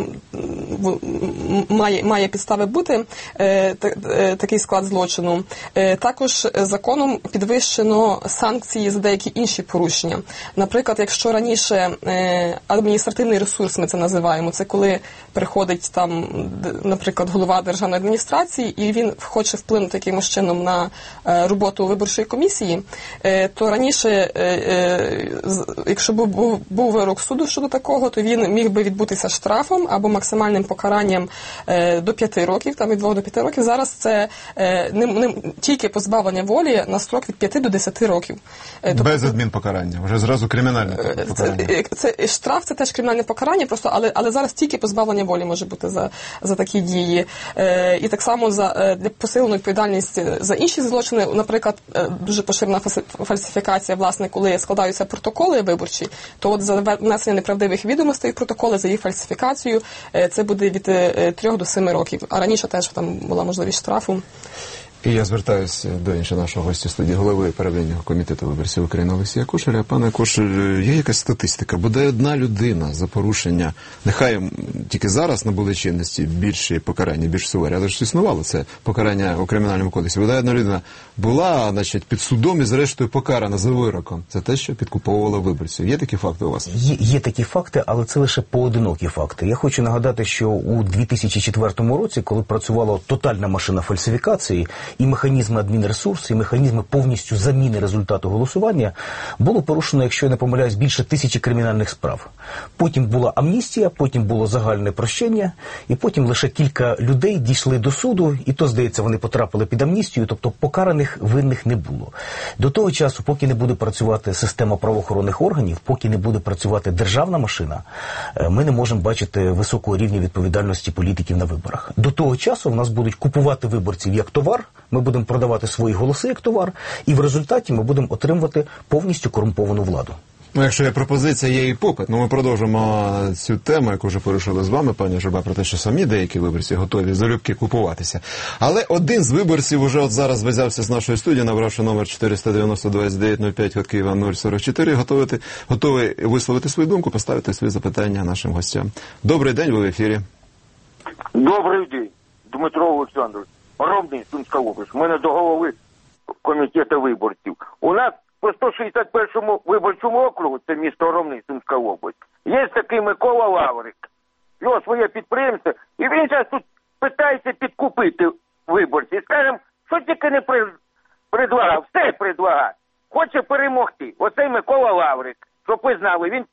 має, має підстави бути е, та, е, такий склад злочину. Е, також законом підвищено санкції за деякі інші порушення. Наприклад, якщо раніше е, адміністративний ресурс, ми це називаємо, це коли приходить там, наприклад, голова державної адміністрації, і він хоче вплинути якимось чином на е, роботу виборчої комісії, е, то раніше, е, е, якщо б був, був вирок суду щодо такого, то він міг би відбутися штрафом або максимальним покаранням е, до п'яти років, там від двох до п'яти років. Зараз це е, не, не, тільки позбавлення волі на строк від п'яти до десяти років. Е, тобто, без адмінпокарання, вже зразу кримінальне покарання. Це, це, штраф – це теж кримінальне покарання, просто, але, але зараз тільки позбавлення волі може бути за, за такі дії. Е, і так само за для посиленої відповідальності за інші злочини, наприклад, дуже поширена фальсифікація, власне, коли складаються протоколи виборчі, то от за внесення неправдивих відомостей в протоколи, за їх фальсифікацію, це буде від трьох до семи років. А раніше теж там була можливість штрафу. І я звертаюся до іншого нашого гостя студії, голови перевиборчого комітету виборців України Олексія Кошеля. Пане Кошель, є якась статистика? Бодай одна людина за порушення, нехай тільки зараз набули чинності більші покарання, більш суворі, але ж існувало це покарання у Кримінальному кодексі. Бодай одна людина була, значить, під судом і зрештою покарана за вироком. Це те, що підкуповувала виборців. Є такі факти у вас? Є, є такі факти, але це лише поодинокі факти. Я хочу нагадати, що у дві тисячі четвертому році, коли працювала тотальна машина фальсифікації, і механізми адмінресурсу, і механізми повністю заміни результату голосування, було порушено, якщо я не помиляюсь, більше тисячі кримінальних справ. Потім була амністія, потім було загальне прощення, і потім лише кілька людей дійшли до суду, і то, здається, вони потрапили під амністію, тобто покараних винних не було. До того часу, поки не буде працювати система правоохоронних органів, поки не буде працювати державна машина, ми не можемо бачити високого рівня відповідальності політиків на виборах. До того часу в нас будуть купувати виборців як товар, ми будемо продавати свої голоси як товар, і в результаті ми будемо отримувати повністю корумповану владу. Ну, якщо є пропозиція, є і попит. Ну, ми продовжимо цю тему, яку вже порушили з вами, пані Журба, про те, що самі деякі виборці готові залюбки купуватися. Але один з виборців уже от зараз зв'язався з нашою студією, набравши номер чотириста дев'яносто двадцять дев'ять нуль п'ять, код Києва нуль сорок чотири, готовий, готовий висловити свою думку, поставити свої запитання нашим гостям. Добрий день, ви в ефірі. Добрий день, Дмитро Олександрович. Ровний, Сумська область. У мене до голови комітету виборців. У нас по сто шістдесят першому виборчому округу, це місто Ромни, Сумська область, є такий Микола Лаврик. Його своє підприємство, і він зараз тут питається підкупити виборців. Скажемо, що тільки не предлагав, все предлагав. Хоче перемогти. Оцей Микола Лаврик, щоб ви знали, він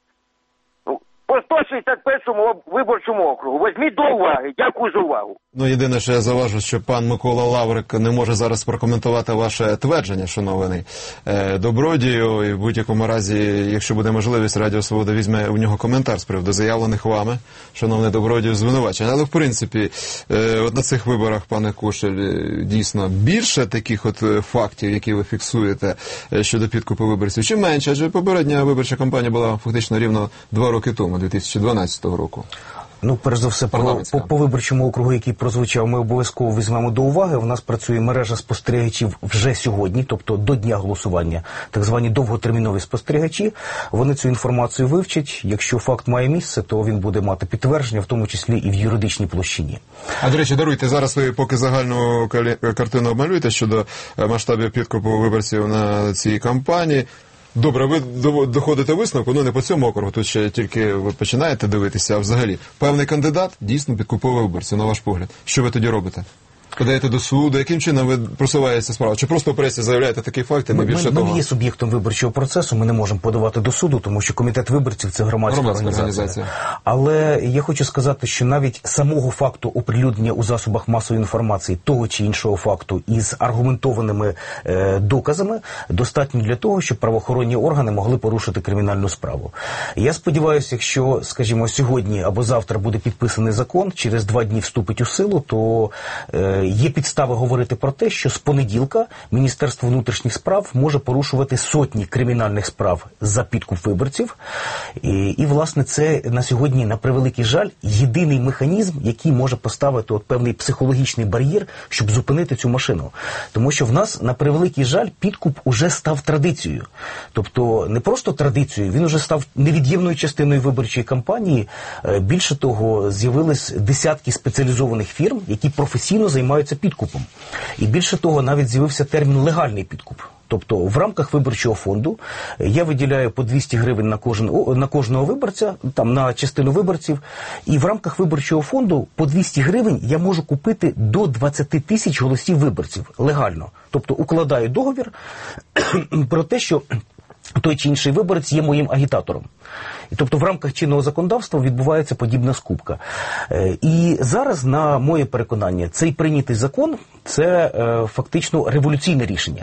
по сто шістдесят першому виборчому округу. Візьміть до уваги. Дякую за увагу. Ну, єдине, що я заважу, що пан Микола Лаврик не може зараз прокоментувати ваше твердження, шанований е, добродію, і в будь-якому разі, якщо буде можливість, Радіо Свобода візьме у нього коментар з приводу заявлених вами, шановний добродію, звинувачень. Але, в принципі, е, от на цих виборах, пане Кошель, дійсно більше таких от фактів, які ви фіксуєте е, щодо підкупу виборців, чи менше? Адже попередня виборча кампанія була фактично рівно два роки тому, дві тисячі дванадцятого року. Ну, перш за все, по, по, по виборчому округу, який прозвучав, ми обов'язково візьмемо до уваги. У нас працює мережа спостерігачів вже сьогодні, тобто до дня голосування, так звані довготермінові спостерігачі. Вони цю інформацію вивчать. Якщо факт має місце, то він буде мати підтвердження, в тому числі і в юридичній площині. А, до речі, даруйте, зараз ви поки загальну картину обмалюєте щодо масштабів підкупу виборців на цій кампанії. Добре, ви доходите висновку, ну не по цьому округу, тут ще тільки ви починаєте дивитися, а взагалі певний кандидат дійсно підкуповує виборців, на ваш погляд. Що ви тоді робите? Подаєте до суду, яким чином ви просуваєтеся справа? Чи просто в пресі заявляєте такі факти, не більше ми, того? Ми є суб'єктом виборчого процесу, ми не можемо подавати до суду, тому що комітет виборців – це громадська, громадська організація. організація. Але я хочу сказати, що навіть самого факту оприлюднення у засобах масової інформації того чи іншого факту із аргументованими е, доказами достатньо для того, щоб правоохоронні органи могли порушити кримінальну справу. Я сподіваюся, якщо, скажімо, сьогодні або завтра буде підписаний закон, через два дні вступить у силу, то е, є підстави говорити про те, що з понеділка Міністерство внутрішніх справ може порушувати сотні кримінальних справ за підкуп виборців. І, і власне, це на сьогодні, на превеликий жаль, єдиний механізм, який може поставити от певний психологічний бар'єр, щоб зупинити цю машину. Тому що в нас, на превеликий жаль, підкуп уже став традицією. Тобто, не просто традицією, він уже став невід'ємною частиною виборчої кампанії. Більше того, з'явились десятки спеціалізованих фірм, які професійно займаються підкупом. І більше того, навіть з'явився термін «легальний підкуп». Тобто в рамках виборчого фонду я виділяю по двісті гривень на, кожен, на кожного виборця, там на частину виборців, і в рамках виборчого фонду по двісті гривень я можу купити до двадцять тисяч голосів виборців легально. Тобто укладаю договір про те, що той чи інший виборець є моїм агітатором. І тобто в рамках чинного законодавства відбувається подібна скупка. Е, і зараз, на моє переконання, цей прийнятий закон – це е, фактично революційне рішення.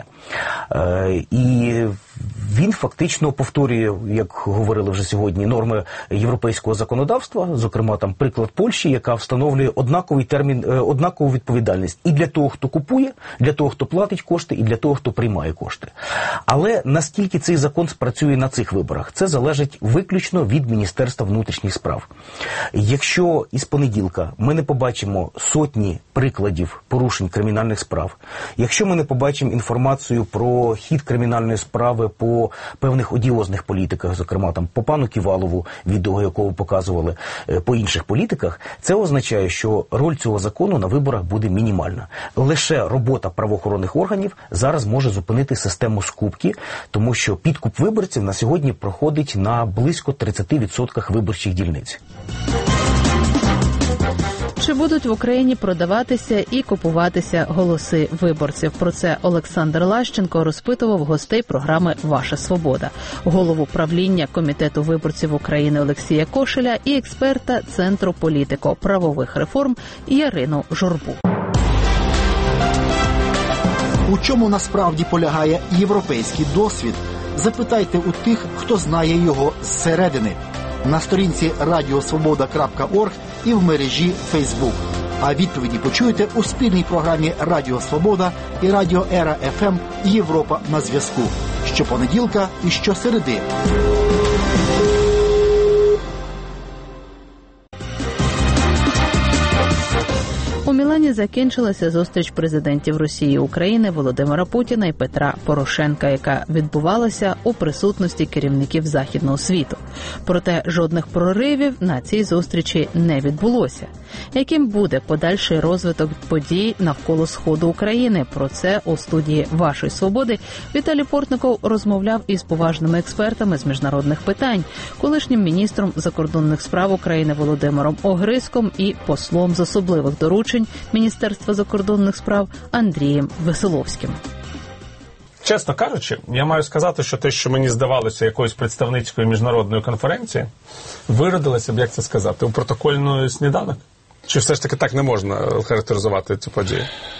Е, і він фактично повторює, як говорили вже сьогодні, норми європейського законодавства, зокрема там приклад Польщі, яка встановлює однаковий термін, е, однакову відповідальність і для того, хто купує, для того, хто платить кошти, і для того, хто приймає кошти. Але наскільки цей закон спрацює на цих виборах, це залежить виключно від Міністерства внутрішніх справ. Якщо із понеділка ми не побачимо сотні прикладів порушень кримінальних справ, якщо ми не побачимо інформацію про хід кримінальної справи по певних одіозних політиках, зокрема там по пану Ківалову, відео якого показували, по інших політиках, це означає, що роль цього закону на виборах буде мінімальна. Лише робота правоохоронних органів зараз може зупинити систему скупки, тому що підкуп виборців на сьогодні проходить на близько тридцять відсотків виборчих дільниць. Чи будуть в Україні продаватися і купуватися голоси виборців? Про це Олександр Лащенко розпитував гостей програми «Ваша свобода», голову правління Комітету виборців України Олексія Кошеля і експерта Центру політико-правових реформ Ярину Журбу. У чому насправді полягає європейський досвід? Запитайте у тих, хто знає його зсередини. На сторінці радіо свобода крапка орг і в мережі Фейсбук. А відповіді почуєте у спільній програмі Радіо Свобода і Радіо Ера еф ем «Європа на зв'язку» щопонеділка і щосереди. У Мілані закінчилася зустріч президентів Росії і України Володимира Путіна і Петра Порошенка, яка відбувалася у присутності керівників західного світу. Проте жодних проривів на цій зустрічі не відбулося. Яким буде подальший розвиток подій навколо сходу України? Про це у студії «Вашої свободи» Віталій Портников розмовляв із поважними експертами з міжнародних питань, колишнім міністром закордонних справ України Володимиром Огризком і послом з особливих доручень Міністерства закордонних справ Андрієм Веселовським. Чесно кажучи, я маю сказати, що те, що мені здавалося якоюсь представницькою міжнародною конференцією, виродилося б, як це сказати, у протокольний сніданок? Чи все ж таки так не можна характеризувати цю подію?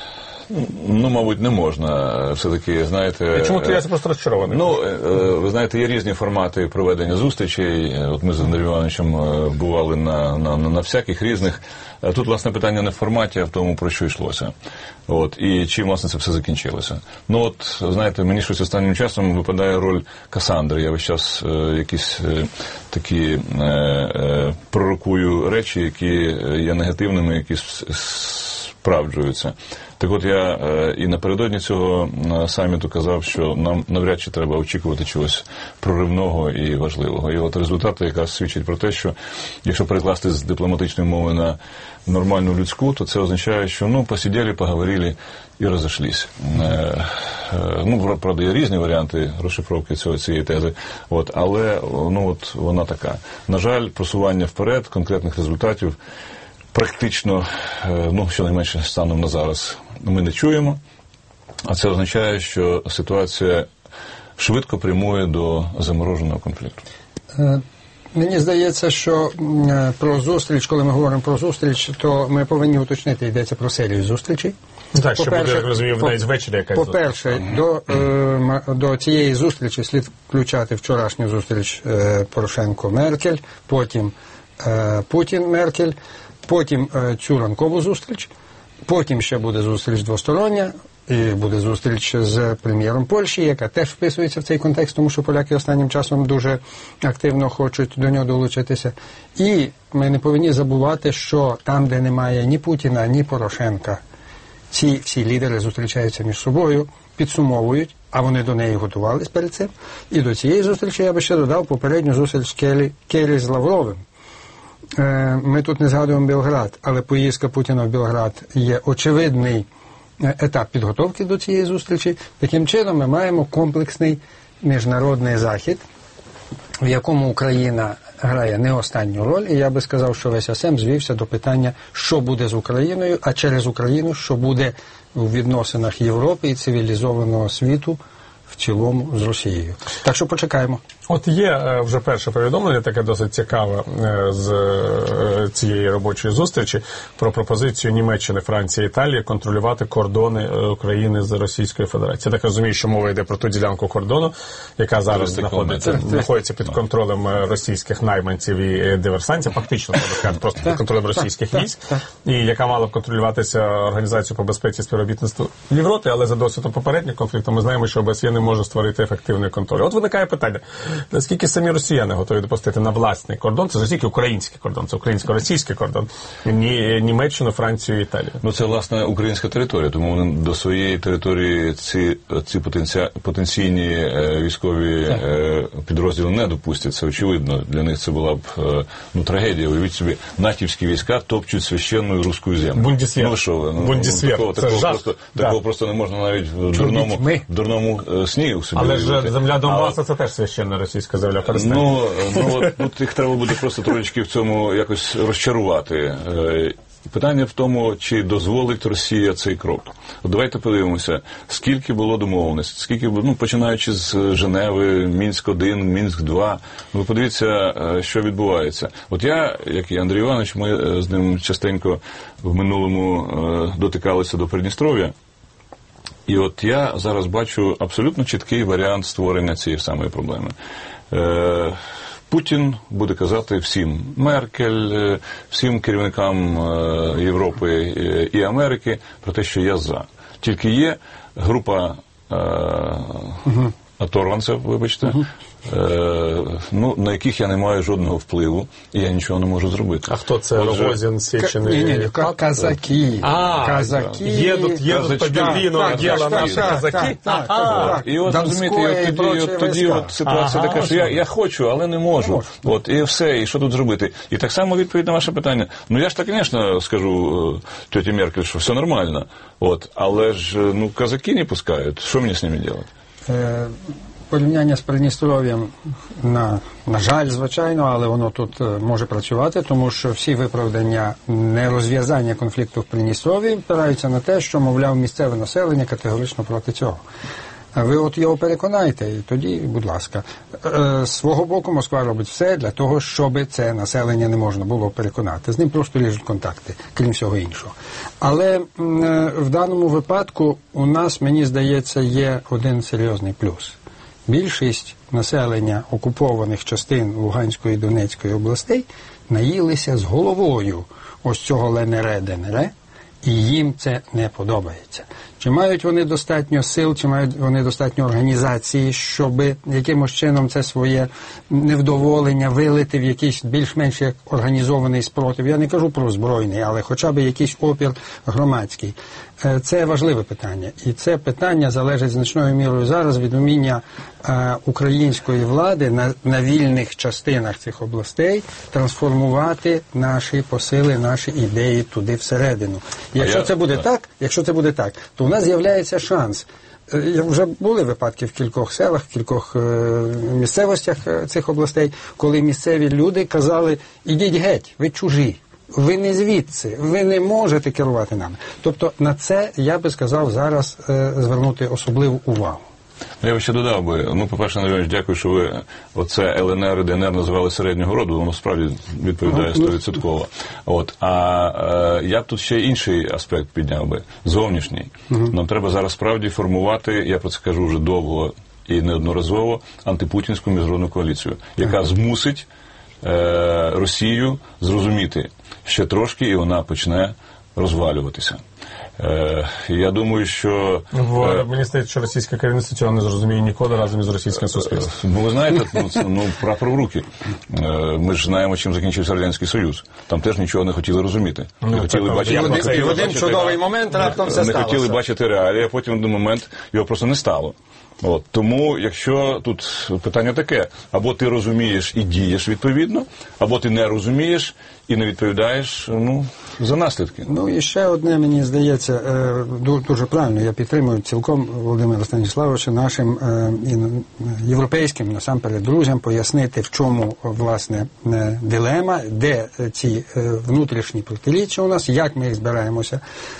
Ну, мабуть, не можна. Все-таки, знаєте... І чому то я просто розчарований? Ну, ви знаєте, є різні формати проведення зустрічей. От ми з Андрієм Івановичем бували на, на, на всяких різних. Тут, власне, питання не в форматі, а в тому, про що йшлося. От, і чим, власне, це все закінчилося. Ну, от, знаєте, мені щось останнім часом випадає роль Касандри. Я весь час е, якісь е, такі е, е, пророкую речі, які є негативними, які справджуються. Так от я е, і напередодні цього саміту казав, що нам навряд чи треба очікувати чогось проривного і важливого. І от результати якраз свідчать про те, що якщо перекласти з дипломатичної мови на нормальну людську, то це означає, що ну, посиділи, поговорили і розійшлися. Е, е, ну, правда, є різні варіанти розшифровки цього, цієї тези, от, але ну, от, вона така. На жаль, просування вперед, конкретних результатів практично, ну, щонайменше станом на зараз, ми не чуємо, а це означає, що ситуація швидко прямує до замороженого конфлікту. Мені здається, що про зустріч, коли ми говоримо про зустріч, то ми повинні уточнити, йдеться про серію зустрічей. Так, що буде, як розумію, навіть ввечері якась зустріч. По-перше, до, е, до цієї зустрічі слід включати вчорашню зустріч е, Порошенко-Меркель, потім е, Путін-Меркель, потім е, цю ранкову зустріч, потім ще буде зустріч двостороння, і буде зустріч з прем'єром Польщі, яка теж вписується в цей контекст, тому що поляки останнім часом дуже активно хочуть до нього долучитися. І ми не повинні забувати, що там, де немає ні Путіна, ні Порошенка, ці всі лідери зустрічаються між собою, підсумовують, а вони до неї готувались перед цим. І до цієї зустрічі я би ще додав попередню зустріч Келі, Келі з Лавровим. Ми тут не згадуємо Білград, але поїздка Путіна в Білград є очевидний етап підготовки до цієї зустрічі. Таким чином ми маємо комплексний міжнародний захід, в якому Україна грає не останню роль, і я би сказав, що весь АСЕМ звівся до питання, що буде з Україною, а через Україну, що буде у відносинах Європи і цивілізованого світу в цілому з Росією. Так що почекаємо. От є вже перше повідомлення, таке досить цікаве з цієї робочої зустрічі, про пропозицію Німеччини, Франції, Італії контролювати кордони України з Російською Федерацією. Я так розумію, що мова йде про ту ділянку кордону, яка зараз знаходиться, знаходиться під контролем російських найманців і диверсантів, фактично, просто під контролем російських військ, і яка мала б контролюватися Організацією по безпеці і співробітництву в Європі, але за досвідом попередніх конфліктів ми знаємо, що ОБСЄ не може створити ефективний контроль. От виникає питання. Наскільки самі росіяни готові допустити на власний кордон, це ж тільки український кордон, це українсько-російський кордон, ні Німеччину, Францію, Італію. Ну це, власне, українська територія, тому вони до своєї території ці, ці потенці... потенційні е, військові е, підрозділи не допустять, це очевидно. Для них це була б е, ну, трагедія. Уявіть собі, натівські війська топчуть священну руську землю. Бундесвер. Ну що ви? Ну, Бундесвер. Такого, це такого, жах. просто, такого просто не можна навіть в дурному, в дурному е, сні собі. Але ж земля Донбаса це теж священна російська земля. Ну, ну от тут їх треба буде просто трошечки в цьому якось розчарувати. Питання в тому, чи дозволить Росія цей крок. От давайте подивимося, скільки було домовленостей, скільки, ну, починаючи з Женеви, Мінськ один, Мінськ два. Ви подивіться, що відбувається. От я, як і Андрій Іванович, ми з ним частенько в минулому дотикалися до Придністров'я. І от я зараз бачу абсолютно чіткий варіант створення цієї самої проблеми. Е, Путін буде казати всім, Меркель, всім керівникам е, Європи і Америки про те, що я за. Тільки є група е, угу. оторванців, вибачте, uh-huh. е, ну, на яких я не маю жодного впливу, і я нічого не можу зробити. А хто це? Отже, Рогозін, Сечений? Ні, ні, казаки. А, казаки. Едут, едут по Берліну, а діло наші казаки? Так, так. І от, розумієте, тоді, от, тоді от ситуація ага, така, що я, я хочу, але не можу. Не можу. От, і все, і що тут зробити? І так само відповідь на ваше питання. Ну, я ж так, звісно, скажу тьоті Меркель, що все нормально. От, але ж, ну, казаки не пускають. Що мені з ними робити? Е, порівняння з Придністров'ям, на, на жаль, звичайно, але воно тут може працювати, тому що всі виправдання нерозв'язання конфлікту в Придністров'ї впираються на те, що, мовляв, місцеве населення категорично проти цього. Ви от його переконайте, і тоді, будь ласка. З свого боку Москва робить все для того, щоб це населення не можна було переконати. З ним просто ліжуть контакти, крім всього іншого. Але в даному випадку у нас, мені здається, є один серйозний плюс. Більшість населення окупованих частин Луганської і Донецької областей наїлися з головою ось цього ЛНР-ДНР, і їм це не подобається. Чи мають вони достатньо сил, чи мають вони достатньо організації, щоб якимось чином це своє невдоволення вилити в якийсь більш-менш організований спротив? Я не кажу про збройний, але хоча б якийсь опір громадський. Це важливе питання. І це питання залежить значною мірою зараз від уміння е, української влади на, на вільних частинах цих областей трансформувати наші посили, наші ідеї туди всередину. І якщо я... це буде так, якщо це буде так, то у нас з'являється шанс. Е, вже були випадки в кількох селах, в кількох е, місцевостях цих областей, коли місцеві люди казали: ідіть геть, ви чужі. Ви не звідси, ви не можете керувати нами. Тобто на це, я би сказав, зараз е, звернути особливу увагу. Я би ще додав би, ну, по-перше, Андрій, дякую, що ви оце ЛНР і ДНР називали середнього роду, воно справді відповідає сто відсотків. От, а е, я б тут ще інший аспект підняв би, зовнішній. Uh-huh. Нам треба зараз справді формувати, я про це кажу вже довго і неодноразово, антипутінську міжнародну коаліцію, яка uh-huh. змусить е, Росію зрозуміти ще трошки, і вона почне розвалюватися. Е, я думаю, що... В, мені здається, що російське керівництво цього не зрозуміє ніколи разом із російським суспільством. Ну, ви знаєте, ну, це, ну, прапор в руки. Е, ми ж знаємо, чим закінчився Радянський Союз. Там теж нічого не хотіли розуміти. Не ну, хотіли бачити, і один, і один чудовий момент раптом все не сталося. Не хотіли бачити реалії, а потім в один момент його просто не стало. От, тому, якщо тут питання таке, або ти розумієш і дієш відповідно, або ти не розумієш і не відповідаєш, ну, за наслідки. Ну, і ще одне, мені здається, дуже правильно, я підтримую цілком Володимира Станіславовича, нашим європейським, насамперед, друзям пояснити, в чому, власне, дилема, де ці внутрішні протиріччя у нас, як ми їх збираємося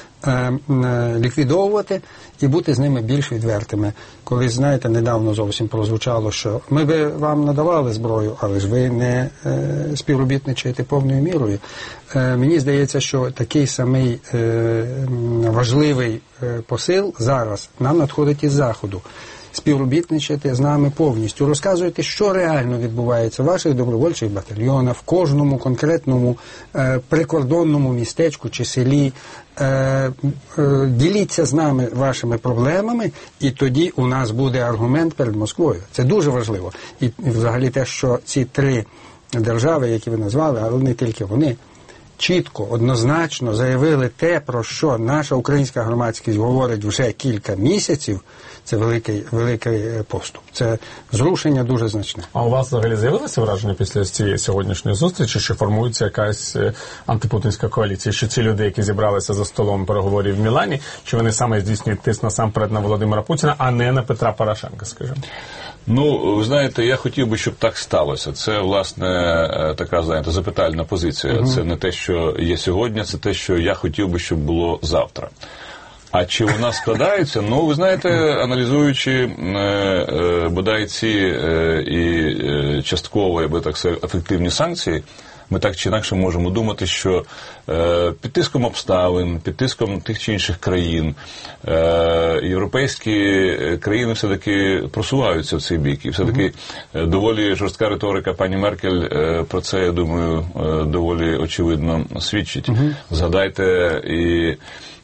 ліквідовувати і бути з ними більш відвертими. Колись, знаєте, недавно зовсім прозвучало, що ми би вам надавали зброю, але ж ви не е, співробітничаєте повною мірою. Е, мені здається, що такий самий е, важливий е, посил зараз нам надходить із Заходу. Співробітничати з нами повністю. Розказуйте, що реально відбувається в ваших добровольчих батальйонах, в кожному конкретному е, прикордонному містечку чи селі. Е, е, діліться з нами вашими проблемами, і тоді у нас буде аргумент перед Москвою. Це дуже важливо. І взагалі те, що ці три держави, які ви назвали, але не тільки вони, чітко, однозначно заявили те, про що наша українська громадськість говорить вже кілька місяців, це великий, великий поступ. Це зрушення дуже значне. А у вас взагалі з'явилося враження після цієї сьогоднішньої зустрічі, що формується якась антипутінська коаліція, що ці люди, які зібралися за столом переговорів в Мілані, що вони саме здійснюють тиск насамперед на Володимира Путіна, а не на Петра Порошенка, скажімо? Ну, ви знаєте, я хотів би, щоб так сталося. Це, власне, така, знаєте, запитальна позиція. Uh-huh. Це не те, що є сьогодні, це те, що я хотів би, щоб було завтра. А чи вона складається? Ну, ви знаєте, аналізуючи е, е, бодай ці е, і е, частково, я би так сказав, ефективні санкції, ми так чи інакше можемо думати, що е, під тиском обставин, під тиском тих чи інших країн, е, європейські країни все-таки просуваються в цей бік. І все-таки е, доволі жорстка риторика пані Меркель е, про це, я думаю, е, доволі очевидно свідчить. Uh-huh. Згадайте і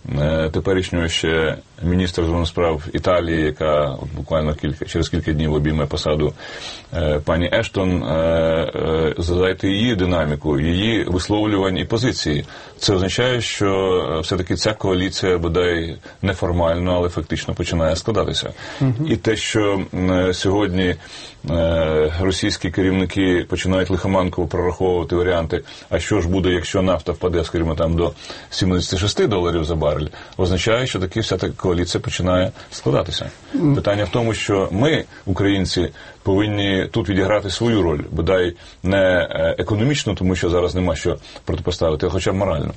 теперішнього ще міністра закордонних справ Італії, яка от буквально кілька, через кілька днів обійме посаду пані Ештон, задайте її динаміку, її висловлювань і позиції. Це означає, що все-таки ця коаліція, бодай неформально, але фактично починає складатися. Угу. І те, що сьогодні російські керівники починають лихоманково прораховувати варіанти, а що ж буде, якщо нафта впаде, скажімо, там до сімдесят шість доларів за барель, означає, що таки вся та коаліція починає складатися. Mm. Питання в тому, що ми, українці, повинні тут відіграти свою роль, бодай не економічно, тому що зараз нема що протипоставити, а хоча б морально.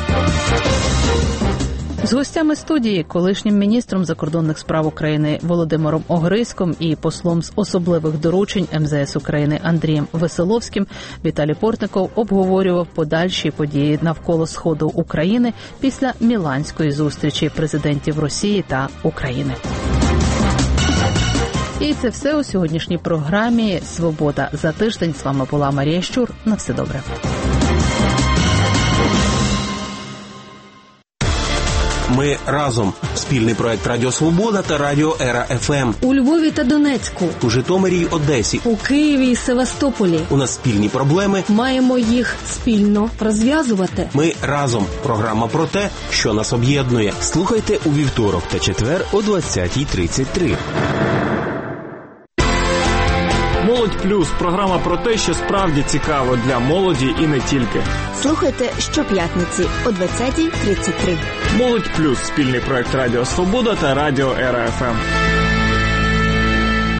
З гостями студії, колишнім міністром закордонних справ України Володимиром Огризьком і послом з особливих доручень ем зе ес України Андрієм Веселовським, Віталій Портников обговорював подальші події навколо Сходу України після Міланської зустрічі президентів Росії та України. І це все у сьогоднішній програмі «Свобода за тиждень». З вами була Марія Щур. На все добре. Ми разом. Спільний проект Радіо Свобода та Радіо Ера еф ем. У Львові та Донецьку. У Житомирі й Одесі. У Києві і Севастополі. У нас спільні проблеми. Маємо їх спільно розв'язувати. Ми разом. Програма про те, що нас об'єднує. Слухайте у вівторок та четвер о двадцятій тридцять три. Молодь Плюс – програма про те, що справді цікаво для молоді і не тільки. Слухайте щоп'ятниці о двадцятій тридцять три. Молодь Плюс – спільний проект Радіо Свобода та Радіо Ера еф ем.